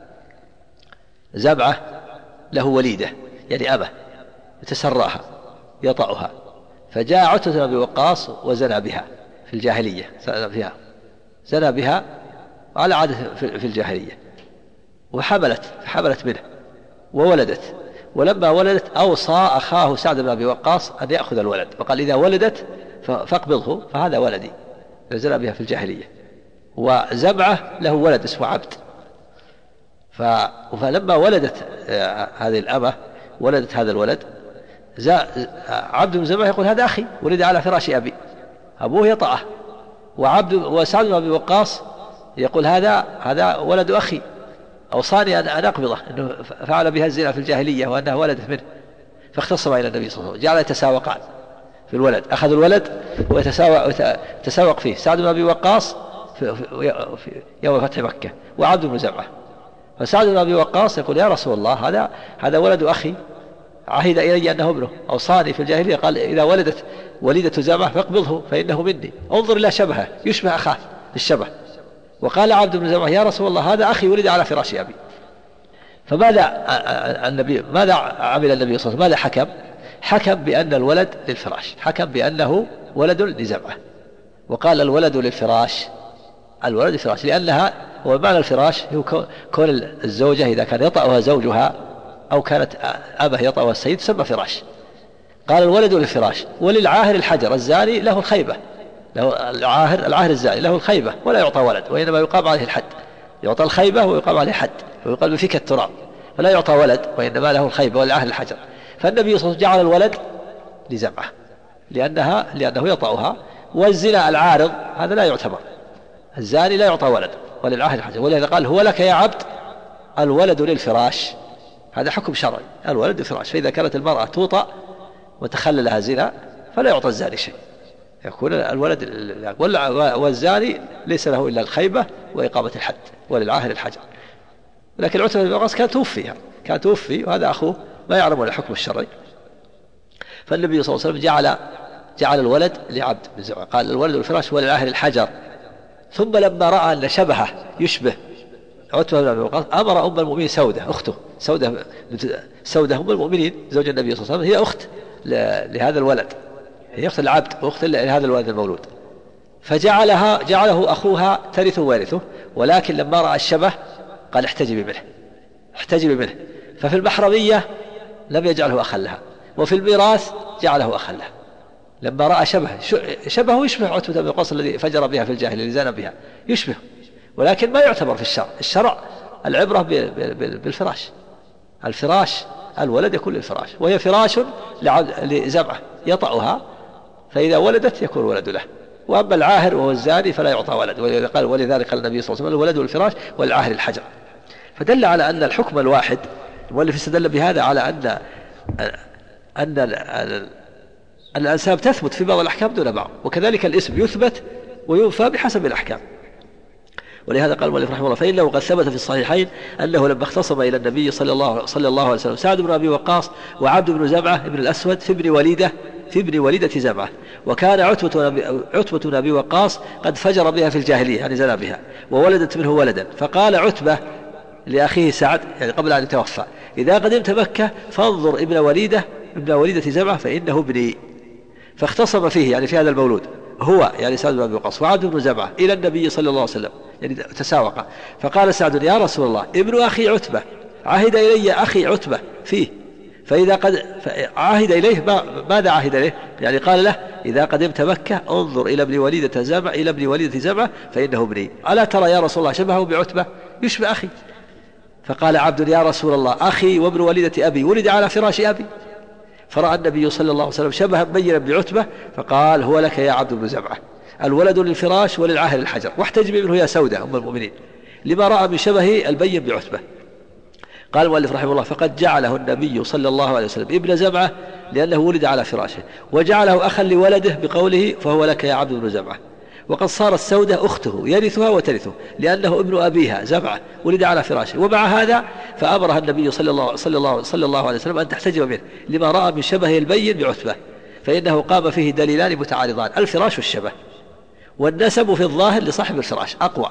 زبعة له وليدة يعني أبه يتسراها يطأها، فجاء عتبة بن أبي وقاص وزنى بها في الجاهلية، زنى بها على عادة في الجاهلية، فحملت منه وولدت. ولما ولدت أوصى أخاه سعد بن أبي وقاص أن يأخذ الولد، وقال إذا ولدت فاقبضه فهذا ولدي، زنى بها في الجاهلية. وزبعة له ولد اسمه عبد، فلما ولدت هذه الأمة ولدت هذا الولد، عبد بن زبعة يقول هذا أخي ولد على فراش أبي، أبوه يطأه. وسعد بن أبي وقاص يقول هذا ولد أخي أوصاني أن أقبضه، أنه فعل بها الزنا في الجاهلية وأنها ولدت منه. فاختصم إلى النبي صلى الله عليه وسلم، جعل يتساوقان في الولد، أخذ الولد ويتساوق فيه سعد بن أبي وقاص في يوم فتح مكة وعبد بن زبعة. فسعد بن أبي وقاص يقول يا رسول الله هذا ولد أخي عهد إلي أنه ابنه، أوصاني في الجاهلية قال إذا ولدت وليدة زبعة فاقبضه فإنه مني، انظر إلى شبهه يشبه أخاه بالشبه. وقال عبد بن زبعة يا رسول الله هذا أخي ولد على فراش أبي. ماذا عمل النبي صلى الله عليه وسلم؟ ماذا حكم بأن الولد للفراش، حكم بأنه ولد لزبعة، وقال الولد للفراش، لأنها هو معنى الفراش هو كون الزوجة إذا كان يطأها زوجها أو كانت أبه يطأها السيد تسمى فراش. قال الولد للفراش. وللعاهر الحجر، الزاني له الخيبة، له العاهر الزاني له الخيبة ولا يعطى ولد، وإنما يقام عليه الحد، يعطى الخيبة ويقام عليه حد، ويقال بفيك التراب، فلا يعطى ولد وإنما له الخيبة والعاهر الحجر. فالنبي صلى الله عليه وسلم جعل الولد لزبعة لأنه يطأها. والزنا العارض هذا لا يعتبر، الزاني لا يعطى ولد وللعاهر الحجر، ولهذا قال هو لك يا عبد الولد للفراش، هذا حكم شرعي، الولد للفراش. فإذا كانت المرأة توطأ وتخللها زنا فلا يعطى الزاني شيء، يكون الولد والزاني ليس له إلا الخيبة وإقامة الحد وللعاهر الحجر. لكن عتبة بن وقاص كان توفي وهذا أخوه ما يعلم الحكم الشرعي. فالنبي صلى الله عليه وسلم جعل الولد لعبد بن زبعة، قال الولد للفراش وللعاهر الحجر. ثم لما رأى أن شبهه يشبه عتبة بن وقاص أمر أم المؤمنين سودة، أخته سودة أم المؤمنين زوج النبي صلى الله عليه وسلم، هي أخت لهذا الولد، هي أخت العبد وأخت لهذا الولد المولود، جعله أخوها ترث وارثه. ولكن لما رأى الشبه قال احتجبي منه. ففي المحرمية لم يجعله أخا لها، وفي الميراث جعله أخا لها. لما رأى شبهه يشبه عتبة بن وقاص الذي فجر بها في الجاهلية، اللي زنى بها يشبه، ولكن ما يعتبر في الشرع العبرة بالفراش. الفراش الولد يكون للفراش، وهي فراش لزبعة يطأها، فإذا ولدت يكون ولد له. وأما العاهر وهو الزاني فلا يعطى ولد، ولذلك قال النبي صلى الله عليه وسلم الولد والفراش والعاهر الحجر. فدل على أن الحكم الواحد، المؤلف استدل بهذا على أن الأنساب تثبت في بعض الأحكام دون بعض، وكذلك الاسم يثبت وينفى بحسب الأحكام. ولهذا قال المؤلف رحمه الله: فإنه قد ثبت في الصحيحين أنه لما اختصم إلى النبي صلى الله عليه وسلم سعد بن أبي وقاص وعبد بن زمعة بن الأسود في ابن وليدة زمعة، وكان عتبة بن أبي وقاص قد فجر بها في الجاهلية، يعني زنى بها، وولدت منه ولدا. فقال عتبة لأخيه سعد، يعني قبل أن يتوفى: إذا قدمت مكة فانظر ابن وليدة زمعة فإنه ابني. فاختصم فيه، يعني في هذا المولود، هو يعني سعد بن أبي وقاص وعبد بن زمعة إلى النبي صلى الله عليه وسلم، يعني تساوقا. فقال سعد: يا رسول الله، ابن أخي عتبة عهد إلي أخي عتبة فيه، فإذا قد عهد إليه، ماذا عهد إليه؟ يعني قال له: إذا قدمت مكة انظر إلى ابن وليدة زمعة فإنه ابني. ألا ترى يا رسول الله شبهه بعتبة؟ يشبه أخي. فقال عبد: يا رسول الله، أخي وابن وليدة أبي ولد على فراش أبي. فرأى النبي صلى الله عليه وسلم شبها بينا بعتبة، فقال: هو لك يا عبد بن زمعة، الولد للفراش وللعاهر الحجر، واحتجبي منه يا سودة أم المؤمنين، لما رأى من شبهه البين بعتبة. قال المؤلف رحمه الله: فقد جعله النبي صلى الله عليه وسلم ابن زمعة لأنه ولد على فراشه، وجعله أخا لولده بقوله: فهو لك يا عبد بن زمعة. وقد صارت سودة أخته يرثها وترثه، لأنه ابن أبيها زمعة ولد على فراشه. ومع هذا فأمرها النبي صلى الله عليه وسلم أن تحتجب منه، لما رأى من شبهه البين بعتبة، فإنه قام فيه دليلان متعارضان: الفراش والشبه. والنسب في الظاهر لصاحب الفراش أقوى،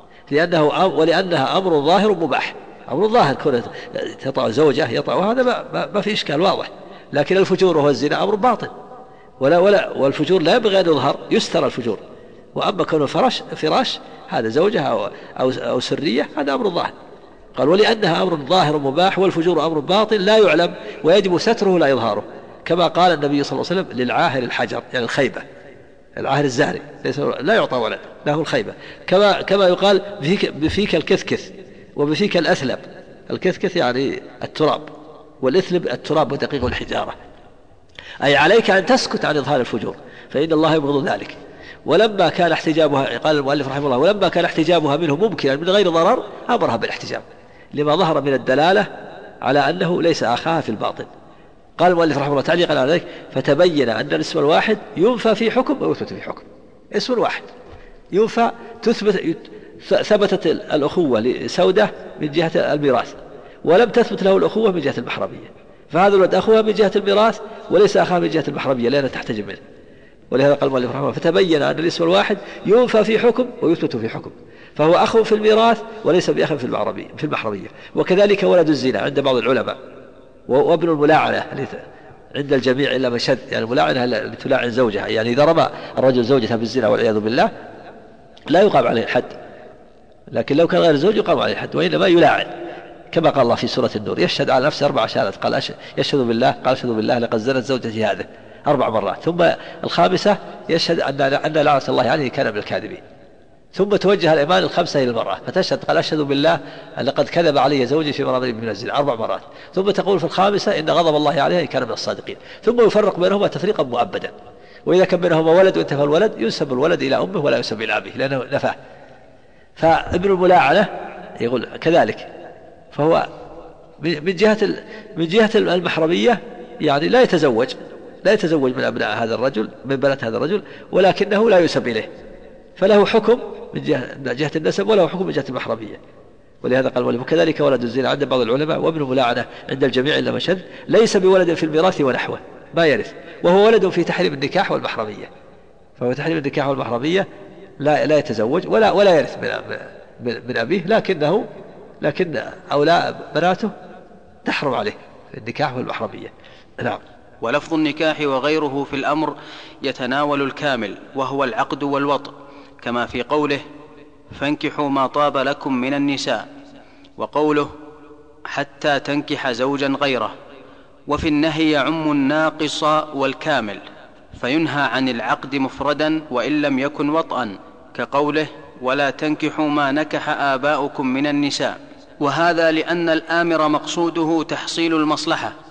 ولأنها أمر ظاهر مباح. أمر ظاهر كونه تطأ زوجة يطأ، هذا ما في إشكال واضح. لكن الفجور وهو الزنا أمر باطن، والفجور لا يبغى أن يظهر، يستر الفجور. وأما كونه فراش هذا زوجة أو سرية، هذا أمر ظاهر. قال: ولأنها أمر ظاهر مباح، والفجور أمر باطن لا يعلم ويجب ستره لا إظهاره، كما قال النبي صلى الله عليه وسلم للعاهر الحجر، يعني الخيبة، العاهر الزاني لا يعطى ولد، له الخيبة. كما يقال: بفيك الكثكث وبفيك الأثلب. الكثكث يعني التراب، والإثلب التراب ودقيق الحجارة، أي عليك أن تسكت عن إظهار الفجور، فإن الله يبغض ذلك. ولما كان احتجابها، قال المؤلف رحمه الله: ولما كان احتجابها منه ممكنا من غير ضرر أمرها بالاحتجاب، لما ظهر من الدلالة على أنه ليس أخاها في الباطن. قال المؤلف رحمه الله تعليقا على ذلك: فتبين أن الاسم الواحد ينفى في حكم ويثبت في حكم. اسم واحد ينفى، ثبتت الأخوة لسودة من جهة الميراث، ولم تثبت له الأخوة من جهة المحرمية، فهذا الولد أخوها من جهة الميراث وليس أخاها من جهة المحرمية لأنها تحتجب منه. ولهذا قال المؤلف رحمه الله: فتبين أن الاسم الواحد ينفى في حكم ويثبت في حكم، فهو أخ في الميراث وليس بأخ في المحرمية. وكذلك ولد الزنا عند بعض العلماء، وابن الملاعنة عند الجميع إلا من شذ، يعني الملاعنة التي تلاعن زوجها، يعني إذا رمى الرجل زوجته بالزنا والعياذ بالله لا يقام عليه الحد، لكن لو كان غير زوج يقام عليه الحد، وإنما يلاعن، كما قال الله في سورة النور: يشهد على نفسه 4 شهادات، قال يشهد بالله، قال أشهد بالله لقد زنت زوجتي هذه 4 مرات، ثم الخامسة يشهد أن لعنة الله عليه كان من الكاذبين، ثم توجه الإيمان الخمسة إلى المرأة فتشهد، قال أشهد بالله لقد كذب علي زوجي في مرض من الزنا 4 مرات، ثم تقول في الخامسة إن غضب الله عليه كان من الصادقين، ثم يفرق بينهما تفريقا مؤبدا. وإذا كان بينهما ولد وانتفى الولد ينسب الولد إلى أمه ولا ينسب إلى أبيه لأنه نفاه. فابن الملاعنة يقول كذلك، فهو من جهة المحرمية يعني لا يتزوج من أبناء هذا الرجل، من بنات هذا الرجل، ولكنه لا ينسب إليه، فله حكم من جهة النسب وله حكم من جهة المحرمية. ولهذا قال المؤلف: وكذلك ولد الزنا عند بعض العلماء وابن ملاعنة عند الجميع إلا من شذ ليس بولد في الميراث ونحوه ما يرث، وهو ولد في تحريم النكاح والمحرمية، فهو تحريم النكاح والمحرمية لا يتزوج ولا يرث من أبيه، لكن أولاء بناته تحرم عليه النكاح والمحرمية. نعم. ولفظ النكاح وغيره في الأمر يتناول الكامل، وهو العقد والوطء، كما في قوله: فانكحوا ما طاب لكم من النساء، وقوله: حتى تنكح زوجا غيره. وفي النهي يعم الناقص والكامل، فينهى عن العقد مفردا وإن لم يكن وطئا، كقوله: ولا تنكحوا ما نكح آباؤكم من النساء. وهذا لأن الآمر مقصوده تحصيل المصلحة،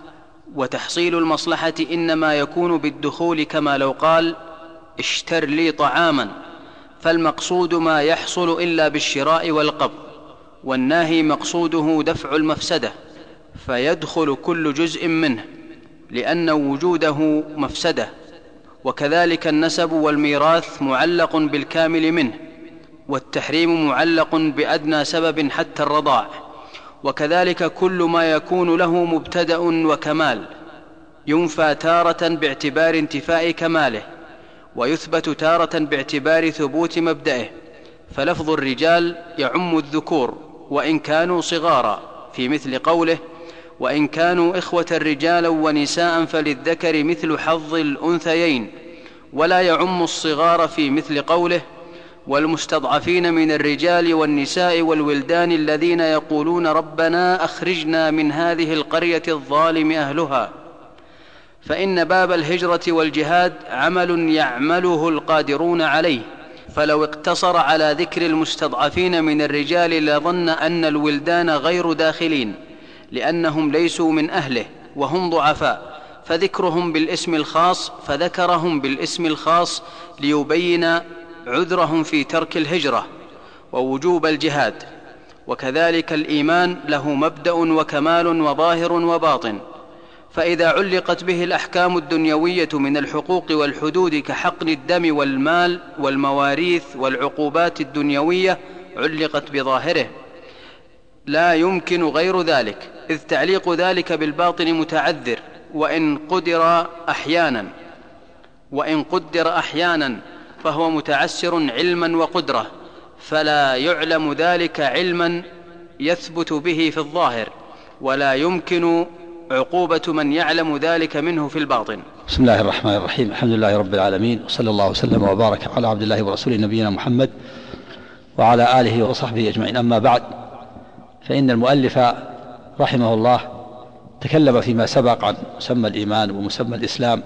وتحصيل المصلحة إنما يكون بالدخول، كما لو قال اشتر لي طعاما، فالمقصود ما يحصل إلا بالشراء والقبض، والناهي مقصوده دفع المفسدة، فيدخل كل جزء منه لأن وجوده مفسدة. وكذلك النسب والميراث معلق بالكامل منه، والتحريم معلق بأدنى سبب حتى الرضاع. وكذلك كل ما يكون له مبتدأ وكمال ينفى تارة باعتبار انتفاء كماله، ويثبت تارة باعتبار ثبوت مبدئه. فلفظ الرجال يعم الذكور وإن كانوا صغارا، في مثل قوله وإن كانوا إخوة رجالا ونساء فللذكر مثل حظ الأنثيين، ولا يعم الصغار في مثل قوله والمستضعفين من الرجال والنساء والولدان الذين يقولون ربنا أخرجنا من هذه القرية الظالم أهلها. فإن باب الهجرة والجهاد عمل يعمله القادرون عليه، فلو اقتصر على ذكر المستضعفين من الرجال لظن أن الولدان غير داخلين، لأنهم ليسوا من أهله وهم ضعفاء، فذكرهم بالاسم الخاص، فذكرهم بالاسم الخاص ليبين عذرهم في ترك الهجرة ووجوب الجهاد. وكذلك الإيمان له مبدأ وكمال وظاهر وباطن، فإذا علقت به الأحكام الدنيوية من الحقوق والحدود كحقن الدم والمال والمواريث والعقوبات الدنيوية علقت بظاهره، لا يمكن غير ذلك، إذ تعليق ذلك بالباطن متعذر، وإن قدر أحيانا فهو متعسر علما وقدرة، فلا يعلم ذلك علما يثبت به في الظاهر، ولا يمكن عقوبة من يعلم ذلك منه في الباطن. بسم الله الرحمن الرحيم. الحمد لله رب العالمين، وصلى الله وسلم وبارك على عبد الله ورسوله نبينا محمد وعلى آله وصحبه أجمعين. أما بعد، فإن المؤلف رحمه الله تكلم فيما سبق عن مسمى الإيمان ومسمى الإسلام،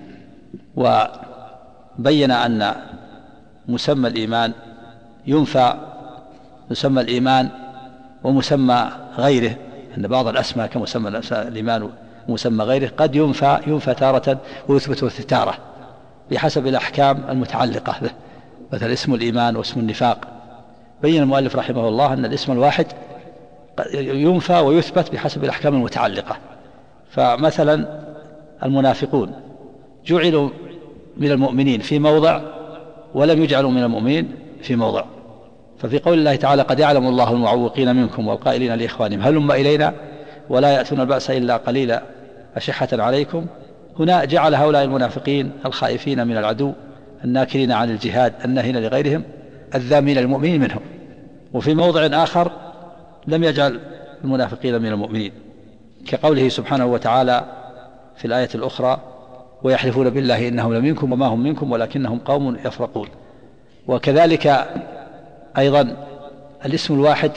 وبين أن مسمى الإيمان ينفى مسمى الإيمان ومسمى غيره، أن بعض الأسماء كمسمى الإيمان ومسمى غيره قد ينفى تارة ويثبت تارة بحسب الأحكام المتعلقة به، مثل اسم الإيمان واسم النفاق. بين المؤلف رحمه الله أن الاسم الواحد ينفى ويثبت بحسب الأحكام المتعلقة. فمثلا المنافقون جعلوا من المؤمنين في موضع ولم يجعلوا من المؤمنين في موضع. ففي قول الله تعالى قد يعلم الله المعوقين منكم والقائلين لإخوانهم هلم إلينا ولا يأتون البأس إلا قليلا أشحة عليكم، هنا جعل هؤلاء المنافقين الخائفين من العدو الناكرين عن الجهاد الناهين لغيرهم الذامين للمؤمنين منهم. وفي موضع آخر لم يجعل المنافقين من المؤمنين، كقوله سبحانه وتعالى في الآية الأخرى ويحلفون بالله إنهم لمنكم وما هم منكم ولكنهم قوم يفرقون. وكذلك أيضا الاسم الواحد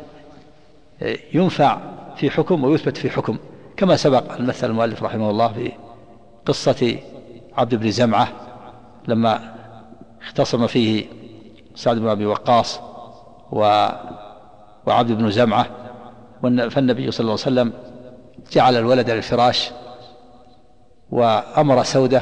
ينفع في حكم ويثبت في حكم، كما سبق المثل المؤلف رحمه الله في قصة عبد بن زمعة لما اختصم فيه سعد بن أبي وقاص وعبد بن زمعة، فالنبي صلى الله عليه وسلم جعل الولد للفراش، وأمر سودة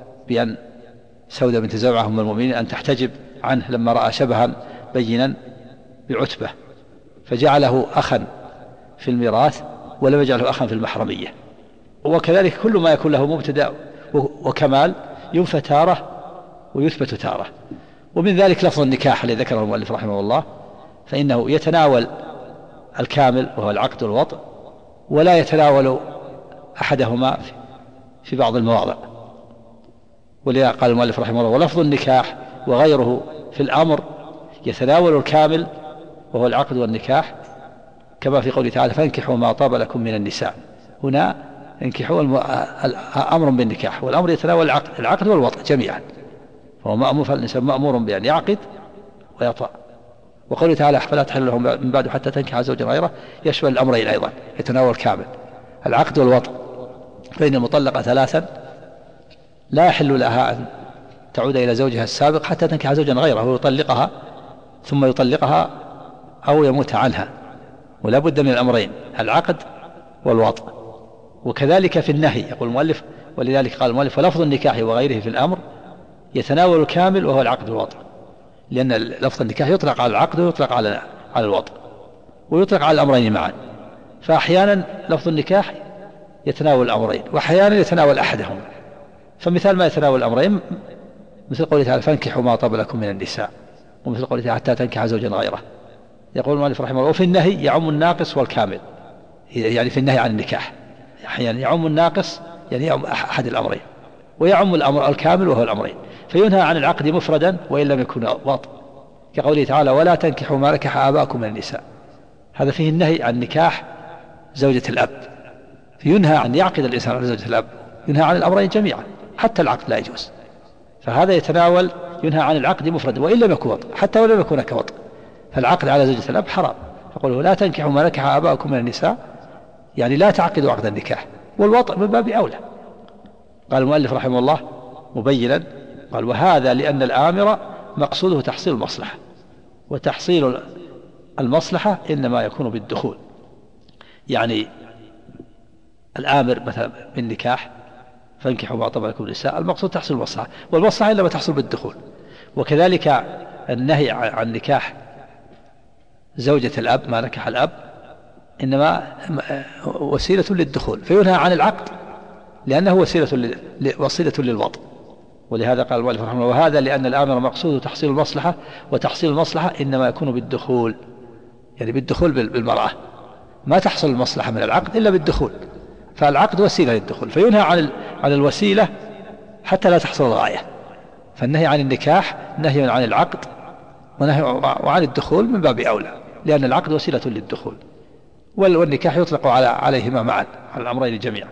بنت زمعة أم المؤمنين أن تحتجب عنه لما رأى شبها بينا بعتبة، فجعله أخا في الميراث ولم يجعله أخا في المحرمية. وكذلك كل ما يكون له مبتدأ وكمال ينفى تارة ويثبت تارة. ومن ذلك لفظ النكاح الذي ذكره المؤلف رحمه الله، فإنه يتناول الكامل وهو العقد والوطء، ولا يتناول أحدهما في بعض المواضع. ولذا قال المؤلف رحمه الله ولفظ النكاح وغيره في الأمر يتناول الكامل وهو العقد والنكاح، كما في قوله تعالى فانكحوا ما طاب لكم من النساء. هنا انكحوا أمر بالنكاح، والأمر يتناول العقد والوطء جميعا، فهو مأمور، فالإنسان مأمور بأن يعقد ويطأ. وقوله تعالى فلا تحل لهم من بعد حتى تنكح زوجا غيره يشمل الأمرين أيضا، يتناول كامل العقد والوطء. فإن المطلقة ثلاثا لا يحل لها أن تعود إلى زوجها السابق حتى تنكح زوجا غيره ويطلقها ثم يطلقها أو يموت عنها، ولا بد من الأمرين العقد والوطء. وكذلك في النهي يقول المؤلف، ولذلك قال المؤلف: ولفظ النكاح وغيره في الأمر يتناول الكامل وهو العقد والوطء، لأن لفظ النكاح يطلق على العقد ويطلق على الوطء ويطلق على الأمرين معا، فأحيانا لفظ النكاح يتناول الأمرين وأحيانا يتناول أحدهما. فمثال ما يتناول الأمرين مثل قوله تعالى: فانكحوا ما طاب لكم من النساء، ومثل قوله تعالى: حتى تنكح زوجا غيره. يقول المؤلف رحمه الله: وفي النهي يعم الناقص والكامل، يعني في النهي عن النكاح يعني يعم الناقص، يعني يعم أحد الأمرين، ويعم الأمر الكامل وهو الأمرين، فينهى عن العقد مفردا وإن لم يكن وطء، كقوله تعالى: ولا تنكحوا ما نكح آباؤكم من النساء. هذا فيه النهي عن نكاح زوجة الأب، فينهى عن يعقد الإنسان على زوجة الأب، ينهى عن الأمرين جميعا، حتى العقد لا يجوز. فهذا يتناول ينهى عن العقد مفردا وإن لم يكن وطء، حتى ولم يكن كوطء، فالعقد على زوجة الأب حرام. فقوله: لا تنكحوا ما نكح آباؤكم من النساء، يعني لا تعقدوا عقد النكاح، والوطء من باب أولى. قال المؤلف رحمه الله مبينا، قال: وهذا لأن الآمر مقصوده تحصيل المصلحة، وتحصيل المصلحة إنما يكون بالدخول. يعني الآمر مثلا بالنكاح: فانكحوا ما طاب لكم النساء، المقصود تحصيل المصلحة، والمصلحة إنما تحصل بالدخول. وكذلك النهي عن نكاح زوجة الأب ما نكح الأب إنما وسيلة للدخول، فينهى عن العقد لأنه وسيلة للوطء. ولهذا قال المؤلف رحمه الله: وهذا لأن الآمر مقصوده تحصيل المصلحة، وتحصيل المصلحة إنما يكون بالدخول، يعني بالدخول بالمرأة، ما تحصل المصلحة من العقد إلا بالدخول، فالعقد وسيلة للدخول، فينهى عن الوسيلة حتى لا تحصل الغاية. فالنهي عن النكاح نهي عن العقد وعن الدخول من باب أولى، لأن العقد وسيلة للدخول، والنكاح يطلق عليهما معا، على الأمرين جميعا.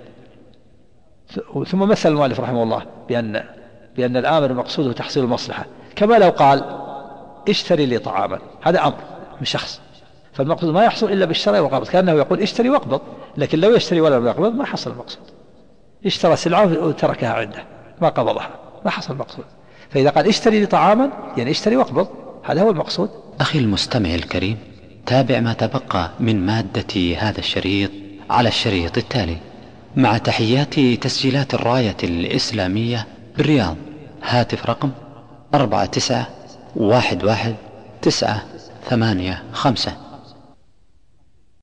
ثم مثل المؤلف رحمه الله بأن الآمر مقصوده تحصيل المصلحة، كما لو قال: اشتري لي طعاما، هذا أمر من شخص، فالمقصود ما يحصل إلا بالشراء والقبض، كأنه يقول: اشتري واقبض، لكن لو يشتري ولا يقبض ما حصل المقصود. اشترى سلعة وتركها عنده ما قبضها، ما حصل المقصود. فإذا قال: اشتري لي طعاما، يعني اشتري واقبض، هذا هو المقصود. أخي المستمع الكريم، تابع ما تبقى من مادة هذا الشريط على الشريط التالي، مع تحيات تسجيلات الراية الإسلامية بالرياض. هاتف رقم 49111985.